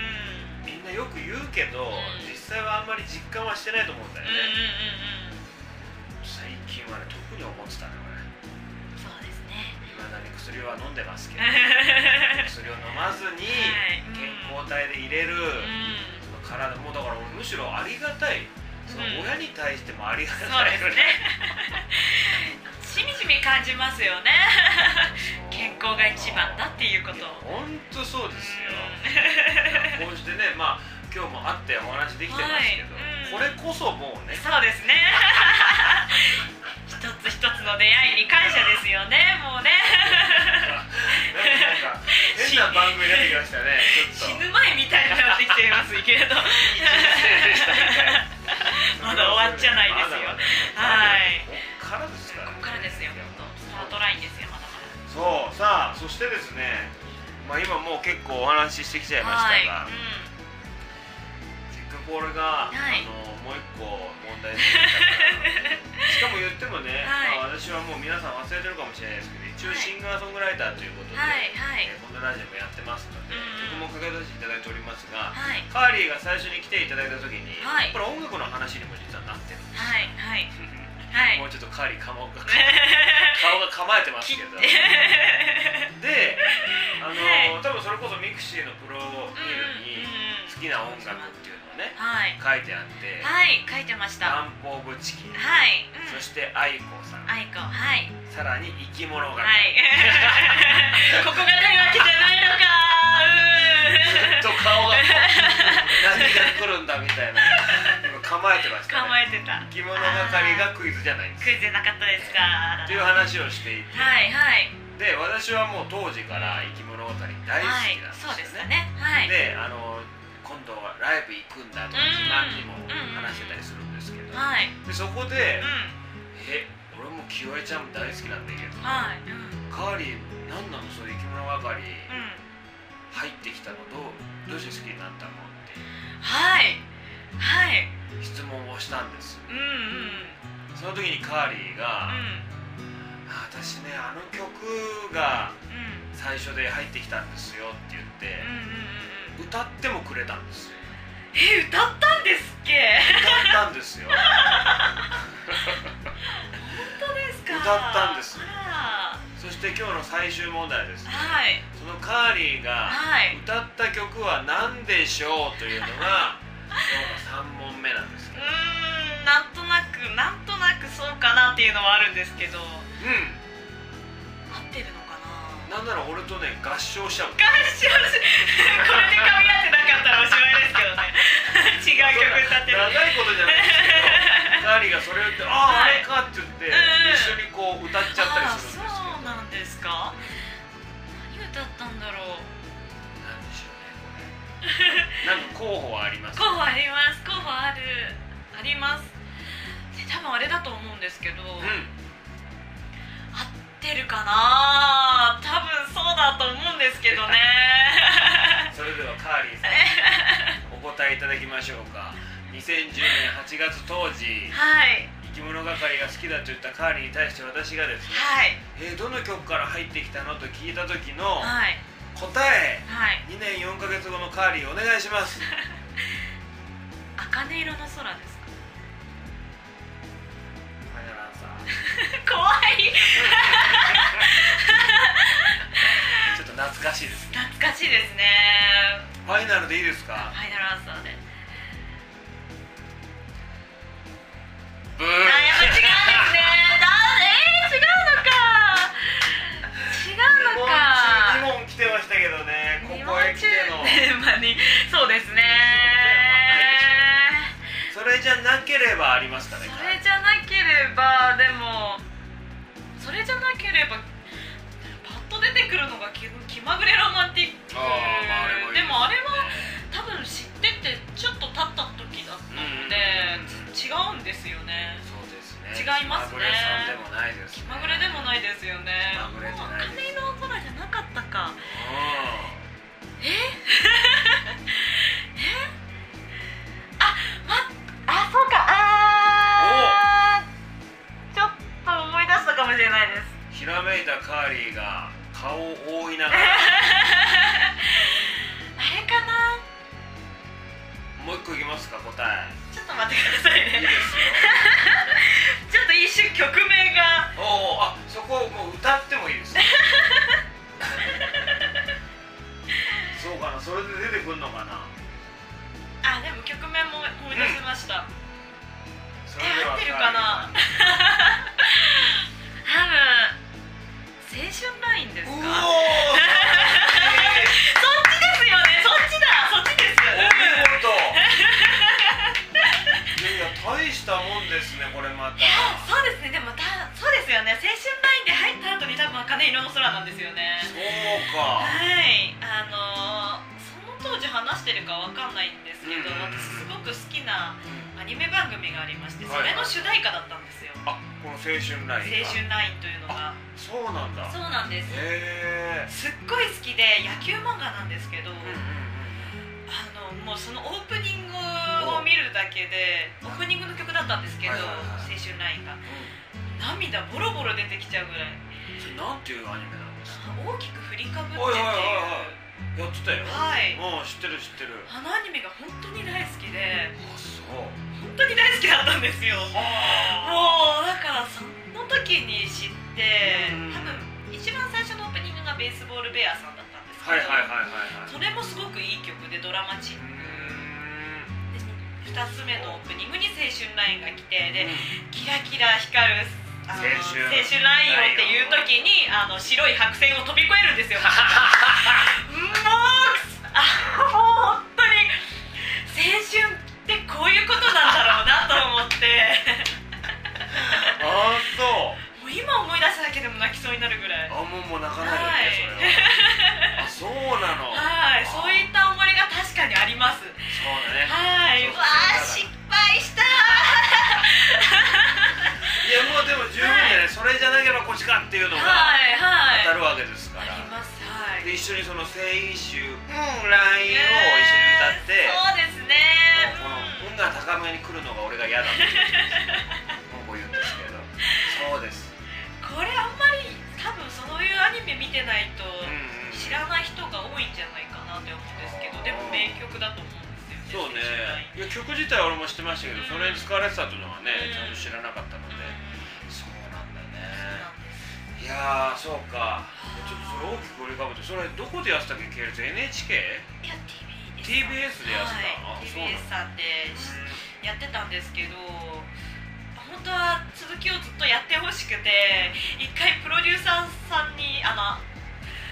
みんなよく言うけど、うん、実際はあんまり実感はしてないと思うんだよね。うんうんうんうん、最近はね、特に思ってたね、俺。 そうですね。 未だに薬は飲んでますけど薬を飲まずに健康体で入れる、うん、その体もうだから俺むしろありがたい、その親に対してもありがたい、うん、そうですね。 しみじみ感じますよね。健康が一番だっていうこと。 本当そうですよ。こうしてね、まあ今日も会ってお話できてますけど、はい、これこそもうね。 そうですね。一つ一つの出会いに感謝ですよね。もうね。 なんか変な番組になってきましたね。ちょっと死ぬ前みたいになってきていますけれど。まだ終わっちゃないですよ。はい。 ここからですからね。 ここからですよ。スタートラインですよ、まだまだ。 そう、さあ、そしてですね、まあ今もう結構お話ししてきちゃいましたが、はい、うん、せっかく俺が、はい、あのもう一個問題にしたからしかも言ってもね、はい、まあ、私はもう皆さん忘れてるかもしれないですけど、一応シンガーソングライターということで、はいはい、えー、このラジオもやってますので、うん、曲もかけさせていただいておりますが、はい、カーリーが最初に来ていただいた時に、はい、やっぱり音楽の話にも実はなってるんです。はいはいはい、もうちょっとカーリーかまおうか顔が構えてますけどで、あのーはい、多分それこそミクシーのプロフィールに好きな音楽っていうのをね、はい、書いてあって、 はい書いてました。 ランプオブチキン、 はい、 うん、そしてアイコさん、 アイコ、はい、 さらに生き物が、 はい、ここがないわけじゃないのかずっと顔が何が来るんだみたいな今構えてましたね。 構えてた。 生き物係がクイズじゃないんです。 クイズじゃなかったですかっていう話をしていて、 はいはい、 で私はもう当時から生き物語大好きなんですよね、はい、そうですね、はい、であの今度はライブ行くんだとか自慢にも話してたりするんですけど、はい、でそこで、うん、え俺も清江ちゃんも大好きなんだけど、はい、うん、カーリー何なのそれ生き物係、うん、入ってきたのどうどうして好きになったのってはいはい質問をしたんです、 うんうん、 その時にカーリーが、うん、私ねあの曲が最初で入ってきたんですよって言って、うんうんうん、歌ってもくれたんですよ。 え、歌ったんですっけ？ 歌ったんですよ。本当ですか？ 歌ったんです。そして今日の最終問題ですね、はい、そのカーリーが歌った曲は何でしょうというのが今日のさんもんめなんですけど、うーん、なんとなくなんとなくそうかなっていうのはあるんですけど、うん、合ってるのかな。 なんなら俺とね合唱しちゃう。 合唱しこれで噛み合ってなかったらおしまいですけどね違う曲歌ってる。 長いことじゃないですけどカーリーがそれを言って、ああ、はい、あれかって言って、うん、一緒にこう歌っちゃったりするんですけど。 そうなんですか。何歌ったんだろう。 なんでしょうねこれなんか候補はありますか。 候補あります。候補あるあります。で多分あれだと思うんですけど、うん、合ってるかな。多分そうだと思うんですけどねそれではカーリーさんお答えいただきましょうか。にせんじゅうねんはちがつ当時、はい、生き物係が好きだと言ったカーリーに対して私がですね、はい、えー、どの曲から入ってきたのと聞いた時の答え、はい、にねんよんかげつごのカーリーお願いします茜色の空ですか。 ファイナルアンサー怖いちょっと懐かしいですね。 懐かしいですね。 ファイナルでいいですか。 ファイナルアンサーで。 ブー。 あ、やっぱ違うんですね。だえー、違うのか。違うのか。 に問来てましたけどね。ここへ来ての。 まあね、そうですね。 それじゃなければありますかね。 それじゃなければでもそれじゃなければパッと出てくるのが気まぐれロマンティック。あ、まあ、あれもいいですね。でもあれは多分知っててちょっと経った時だったので違うんですよね。 そうですね。 違いますね。 気まぐれさんでもないですね。 気まぐれでもないですよね。 気まぐれじゃないです。 茜色の空じゃなかったか。ええあ、ま、あ、そうか。あー、ちょっと思い出したかもしれないです。 ひらめいたカーリーが顔を覆いながらあれかな。 もう一個いきますか、答え。 ちょっと待ってくださいね。 いいですよちょっと一瞬曲名が。 おお、あ、そこもう歌ってもいいですそうかな、それで出てくるのかな。 あ、でも曲名も思い出しました、うん、 それではえ、合ってるかな多分青春ラインですか。 うおーそっちですよね。そっちだ、そっちです。 お見事いやいや、大したもんですね、これまた。 いや、そうですね。でもたそうですよね。青春ラインで入った後に多分茜色の空なんですよね。 そうか。 はい、あのー、その当時話してるかわかんないんですけど、うんうんうん、私すごく好きなアニメ番組がありまして、それの主題歌だったんですよ。 あ、この青春ライン。 青春ラインというのが。 そうなんだ。 そうなんです。 へー。 すっごい好きで野球漫画なんですけど、うんうんうん、あのもうそのオープニングを見るだけで、オープニングの曲だったんですけど、はいはいはい、青春ラインが、うん、涙ボロボロ出てきちゃうぐらい。 それなんていうアニメなんですか。 大きく振りかぶってっていう。 やってたよ。 はい。 もう知ってる知ってる。 あのアニメが本当に大好きで。 あ、そう。 本当に大好きだったんですよ。もうだからその時に知って、多分一番最初のオープニングがベースボールベアさんだったんですけど、はいはいはいはいはい、それもすごくいい曲でドラマチックで、ふたつめのオープニングに青春ラインが来て、でキラキラ光る青春, 青春ラインをっていう時にあの白い白線を飛び越えるんですよもうあもう本当に青春ってこういうことなんだろうなと思ってああ、そう。 もう今思い出しただけでも泣きそうになるぐらい。 あ、もうもう泣かないよね、はい、それは。あ、そうなの。 はい、そういった思いが確かにあります。 そうだね。 はい、うわー、失敗したいや、もうでも十分じゃない、はい、それじゃなければこっちかっていうのが当たるわけですから。 あります、はい。 で、一緒にその青春ラインを一緒に歌って、 そうですね、 この運が高めに来るのが俺が嫌だってもう言うんですけど。そうです。 これあんまり多分そういうアニメ見てないと知らない人が多いんじゃないかなって思うんですけど、でも名曲だと思うんですよね。そうね。 いや、曲自体は俺も知ってましたけど、それに使われてたというのはね、ちゃんと知らなかったので。そうなんだね。いやー、そうか。ちょっとそれ大きく振りかぶって、それどこでやってたっけ、系列 エヌエイチケー？ いや、 ティービーエス でやってた。 はい、ティービーエス さんでやってたんですけど、本当は続きをずっとやってほしくて、一回プロデューサーさんにあの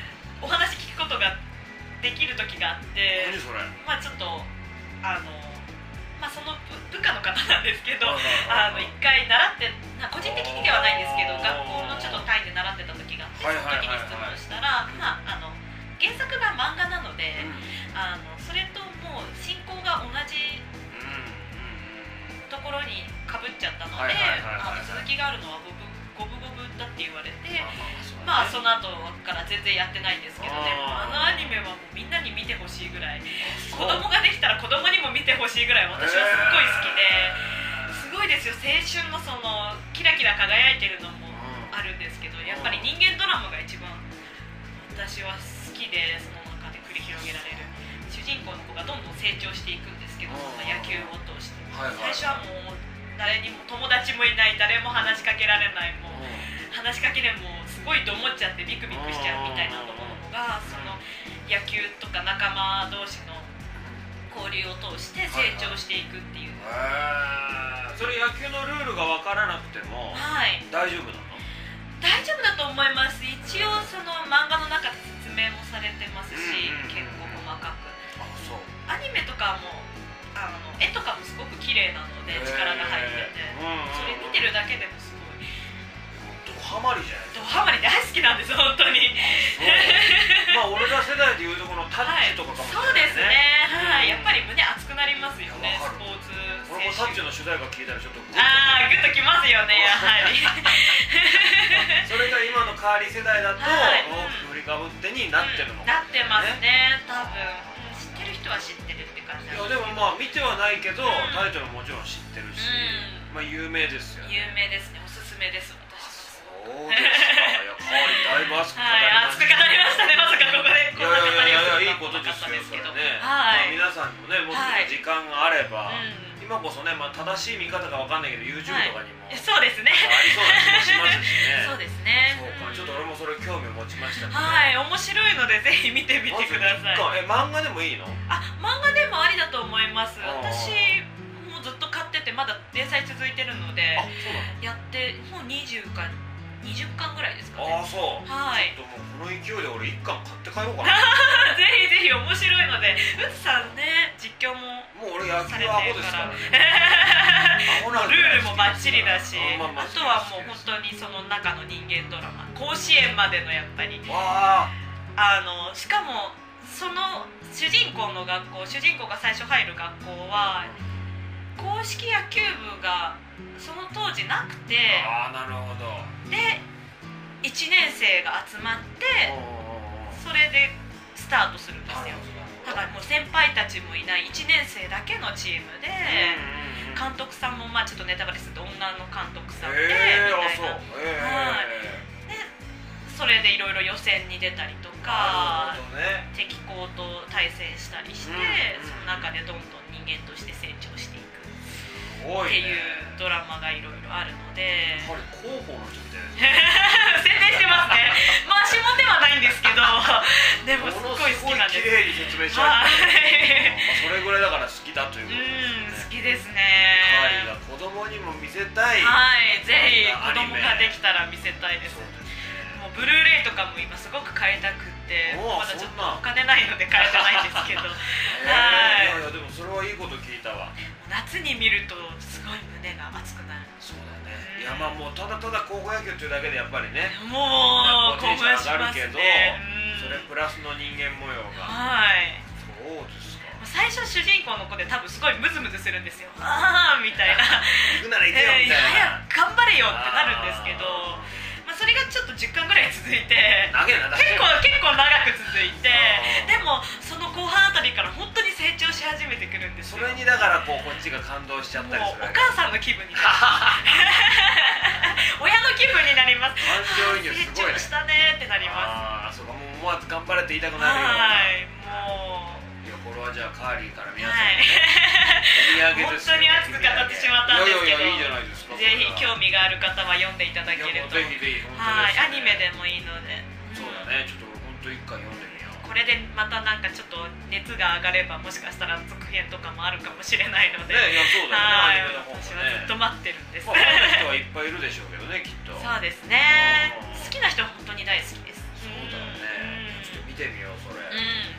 できる時があって、 何それ、 まあちょっとあのまあその部下の方なんですけど、あの一回習って個人的にではないんですけど、学校のちょっと単位で習ってた時があって、その時に質問したら、まああの原作が漫画なので、うん、あのそれともう進行が同じところにかぶっちゃったので、続きがあるのはボブ五分五分だって言われて、まあその後から全然やってないんですけど、でもあのアニメはもうみんなに見てほしいぐらい、子供ができたら子供にも見てほしいぐらい私はすっごい好きで、すごいですよ。青春のそのキラキラ輝いてるのもあるんですけど、やっぱり人間ドラマが一番私は好きで、その中で繰り広げられる主人公の子がどんどん成長していくんですけど、その野球を通して最初はもう誰にも友達もいない、誰も話しかけられない、もう話しかけれもすごいと思っちゃってビクビクしちゃうみたいなところが、その野球とか仲間同士の交流を通して成長していくっていう、 はいはい、それ野球のルールが分からなくても、はい、大丈夫なの？ 大丈夫だと思います。一応その漫画の中で説明もされてますし、うんうんうん、結構細かく。あ、そう。アニメとかもあの絵とかもすごく綺麗なので力が入ってて、うんうん、それ見てるだけでもすごいドハマりじゃない？ ドハマり大好きなんです本当に。 まあ俺ら世代でいうとこのタッチとかかもしれないですね。 はい、そうですね、はい、やっぱり胸熱くなりますよね、スポーツ選手。俺もタッチの主題歌聞いたらちょっとグッとあーグッときますよね、やはり。 それが今のカーリー世代だと大きく振りかぶってになってるのかもしれない、ね、 なってますね、多分。知ってる人は知ってるって感じなんですけど。 いやでもまあ見てはないけど、うん、タイトルももちろん知ってるし、うん、まあ有名ですよね。 有名ですね、おすすめです私。 そうですか。いやカーリーだいぶ熱く語りました、 はい、熱く語りましたね。まさかここでこんな語りをするいやいやいやいいことですよそれね、 はい、 まあ、皆さんにもねもっと時間があれば、はい、うん、今こそね、まあ、正しい見方がわかんないけど YouTube とかにも、はい、 そうですね、 ありそうな気もしますしね。 そうですね。 そうか、ちょっと俺もそれ興味を持ちましたね。 はい、面白いのでぜひ見てみてください。 ま、え漫画でもいいの？ あ、漫画でもありだと思います。私もうずっと買っててまだ連載続いてるので、やってもうにじゅうかんにじゅっかんぐらいですかね。 ああ、そう。 はい。 ちょっともうこの勢いで俺いっかん買って帰ろうかな。 ぜひぜひ面白いので、うつさんね、実況ももう俺野球アホですからね。 アホなんでルールもバッチリだし、あとはもう本当にその中の人間ドラマ、甲子園までのやっぱり、あのしかもその主人公の学校、主人公が最初入る学校は硬式野球部がその当時なくて、 ああ、なるほど。 でいちねん生が集まってそれでスタートするんですよ。だからもう先輩たちもいないいちねん生だけのチームで、監督さんもまあちょっとネタバレすると女の監督さんでみたいな、はい、でそれでいろいろ予選に出たりとか、ね、敵校と対戦したりして、その中でどんどん人間として成長していくっていうドラマがいろいろあるので、 やはり広報の人みたいな宣伝してますね。まあ下ではないんですけど、でもすごい好きなんです。 綺麗に説明しちゃう、はい、まあそれぐらいだから好きだということですね。 うん、好きですね。 カーリーが子供にも見せたい、 はい、ぜひ子供ができたら見せたいです。もうブルーレイとかも今すごく買いたくってまだちょっとお金ないので買えてないんですけどはい、いやいやでもそれはいいこと聞いたわ。 夏に見るとすごい胸が熱くなる。 そうだね、うん、いやまあもうただただ高校野球っていうだけでやっぱりね、 もう興奮しますね。 それプラスの人間模様が、 はい、 そうですか。 最初主人公の子で多分すごいムズムズするんですよ。ああみたいな行くなら行けよみたいな、 えー、早く頑張れよってなるんですけど、まあ、それがちょっとじゅっかんぐらい続いて結構結構長く続いて、でもその後半あたりから本当に成長し始めてくるんですよ。 それにだからこうこっちが感動しちゃったりする。 もうお母さんの気分になります親の気分になります。 感情移入すごいね。 成長したねってなります。 ああ、そうか、もう思わず頑張れって言いたくなるような。 はい、もういや、これはじゃあカーリーから皆さんにね、はい、お土産ですよ。 本当に熱く語ってしまったんですけど、 いやいやいや、いいじゃないですか。 ぜひ興味がある方は読んでいただけると。 ぜひぜひ、 はい、アニメでもいいので。 そうだね、ちょっと本当一回読んでみよう。 これでまたなんかちょっと熱が上がればもしかしたら続編とかもあるかもしれないので、 ね、いやそうだね、アニメの方もね、 私はずっと待ってるんです。 まあ、ファンの人はいっぱいいるでしょうけどね、きっと。 そうですね、好きな人は本当に大好きです。 そうだよね、ちょっと見てみようそれ。 うん、ぜ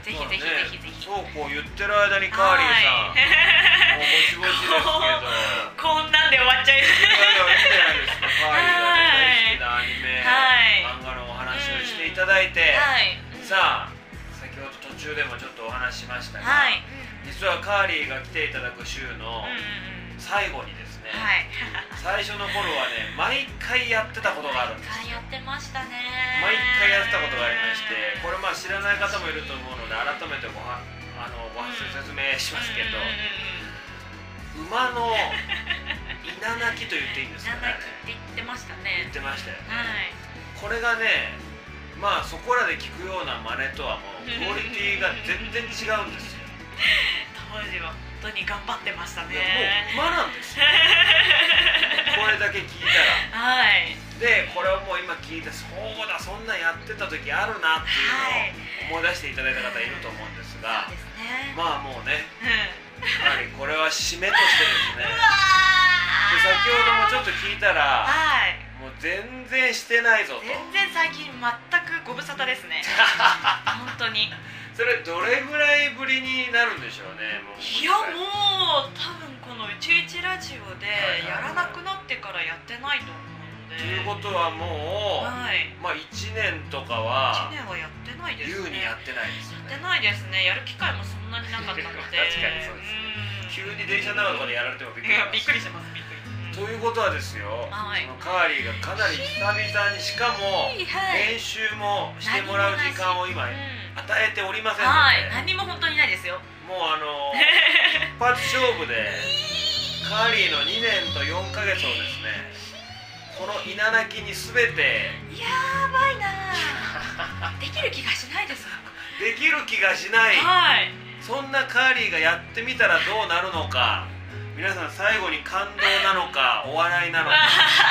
ぜひぜひぜひぜひ。 そうこう言ってる間にカーリーさん、もうぼちぼちですけど、 こんなんで終わっちゃいます。 いいじゃないですか。カーリーが大好きなアニメ、漫画のお話をしていただいて、さあ先ほど途中でもちょっとお話ししましたが、実はカーリーが来ていただく週の最後にですね、最初の頃はね、毎回やってたことがあるんですよ。 毎回やってましたね。 毎回やってたことがありまして、これまあ知らない方もいると思うので改めてごはあのご説明しますけど、馬の稲鳴きと言っていいんですかね。 稲鳴きって言ってましたね。 言ってましたよね。これがね、まあそこらで聞くような真似とはもうクオリティが全然違うんですよ。 当時は本当に頑張ってましたね。 もう馬なんですよ。これだけ聞いたら。はい。でこれをもう今聞いて、そうだそんなんやってた時あるなっていうのを思い出していただいた方いると思うんですが、 そうですね、 まあもうね、やはりこれは締めとしてですね、で先ほどもちょっと聞いたら、はい、もう全然してないぞと。 全然最近全くご無沙汰ですね。本当に。 それどれぐらいぶりになるんでしょうね。もういやもう多分このうちうちラジオでやらなくなってからやってないと思うので。 ということはもう、はい、まあいちねんとかは。 いちねんはやってないですね。 優にやってないですよね。 やってないですね。やる機会もそんなになかったので。確かにそうですね。急に電車の中とかでやられてもびっくりします。 びっくりします。びっくり。 ということはですよ、はい、そのカーリーがかなり久々に、しかも練習もしてもらう時間を今与えておりませんので、 はい、何も本当にないですよ。 もうあの一発勝負でカーリーのにねんとよんかげつをですね、この稲鳴きに全て。 やばいなできる気がしないです。 できる気がしない、はい、そんなカーリーがやってみたらどうなるのか、皆さん最後に感動なのかお笑いなのか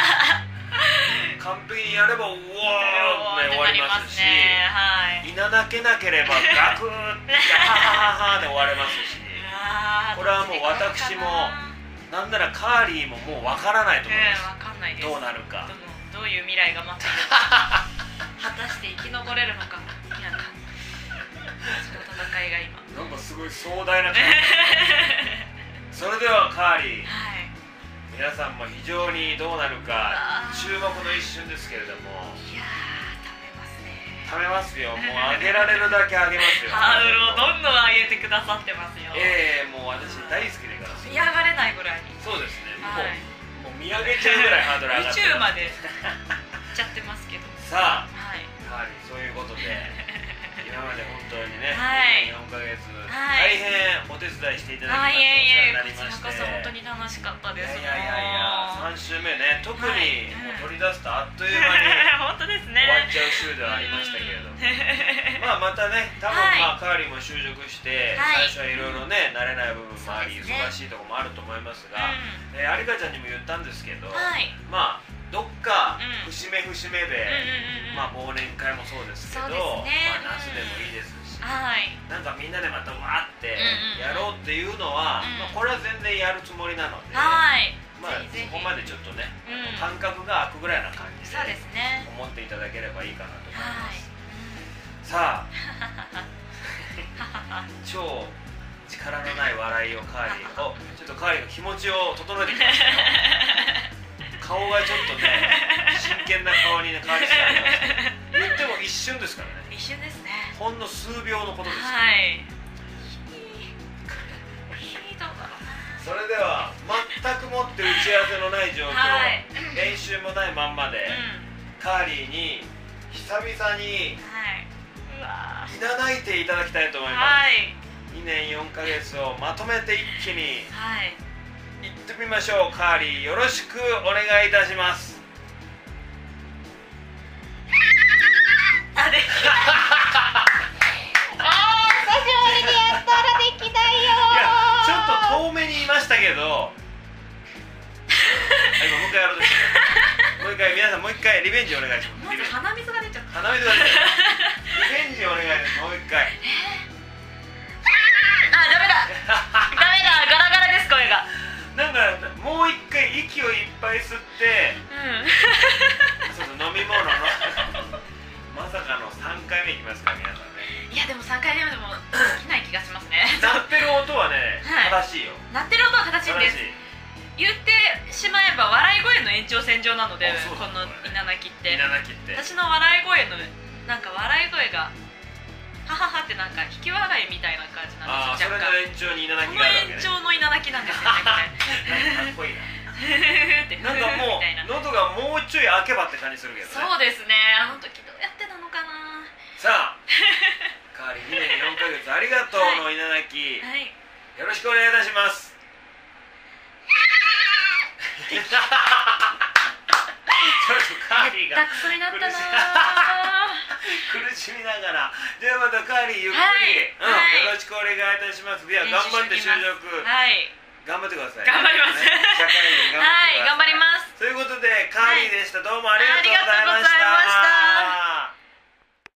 完璧にやればうわーって終わりますし、いななけなければガクーってハハハハで終われますし、これはもう私もなんならカーリーももうわからないと思います、 わかんないです。 どうなるか、 どういう未来が待っているか果たして生き残れるのか、いやその戦いが今なんかすごい壮大な感じそれではカーリー、はい、皆さんも非常にどうなるか注目の一瞬ですけれども。 いやー、食べますね。 食べますよ。もうあげられるだけあげますよ。 ハードルをどんどん上げてくださってますよ。 ええー、もう私大好きでから見上がれないぐらいに。 そうですね、はい、もう、もう見上げちゃうぐらいハードル上がって宇宙まで行っちゃってますけどさあ、はい、カーリーそういうことで今まで本当にね、はい、よんかげつ、はい、大変お手伝いしていただきましてお世話になりまして、 こちらこそ本当に楽しかったです。 いやいやいや、さん週目ね、特にもう取り出すとあっという間に本当ですね、 終わっちゃう週ではありましたけれどもまあまたね、多分まあカーリーも就職して、最初はいろいろね、慣れない部分もあり、忙しいところもあると思いますが、え有香ちゃんにも言ったんですけど、まあどっか節目節目で、まあ忘年会もそうですけど、まあ夏でもいいですし、なんかみんなでまたわーってやろうっていうのは、まあこれは全然やるつもりなので、まあそこまでちょっとね、感覚が空くぐらいな感じで思っていただければいいかなと思います。さあ超力のない笑いをカーリーをちょっとカーリーの気持ちを整えてきましたよ。顔がちょっとね、真剣な顔にね変わりつつありまして、言っても一瞬ですからね。 一瞬ですね。 ほんの数秒のことですから、 はい、 それでは全くもって打ち合わせのない状況、はい、練習もないまんまで、うん、カーリーに久々にいただいていただきたいと思います、はい、にねんよんかげつをまとめて一気に、はい、行ってみましょう。カーリーよろしくお願いいたします。 あ、できたあー、久しぶりにやったらできないよー。 いや、ちょっと遠目にいましたけど今もう一回やろうとしてもう一回、皆さんもう一回リベンジお願いします。 まず鼻水が出ちゃった。 鼻水が出ちゃったリベンジお願いです。もう一回。 あ、ダメだダメだ、ガラガラです、声が。 なんかもう一回息をいっぱい吸って、うん、ちょっと飲み物のまさかのさんかいめいきますから皆さんね。 いいやでもさんかいめでもできない気がしますね。 鳴ってる音はね、はい、正しいよ。 鳴ってる音は正しいんです。言ってしまえば笑い声の延長線上なので、この稲鳴きって。稲鳴きって。私の笑い声のなんか笑い声がはははってなんか引き笑いみたいな感じなんですよ。 ああ、それの延長に稲鳴きがあるわけね。 この延長の稲鳴きなんですよね、これ。 かっこいいな。なんかもう喉がもうちょい開けばって感じするけどね。 そうですね。あの時どうやってなのかな。 さあ、カーリーにねんよんかげつありがとうの稲鳴き、はい、よろしくお願いいたします。ちょっとカーリーが下手くそになったな。 苦しみながら。ではまたカーリーゆっくり、はいうんはい、よろしくお願いいたします。では頑張って就職。はい。頑張ってください。 頑張ります。社会人頑張ってください。 はい、頑張ります。 ということでカーリーでした。どうもありがとうございました。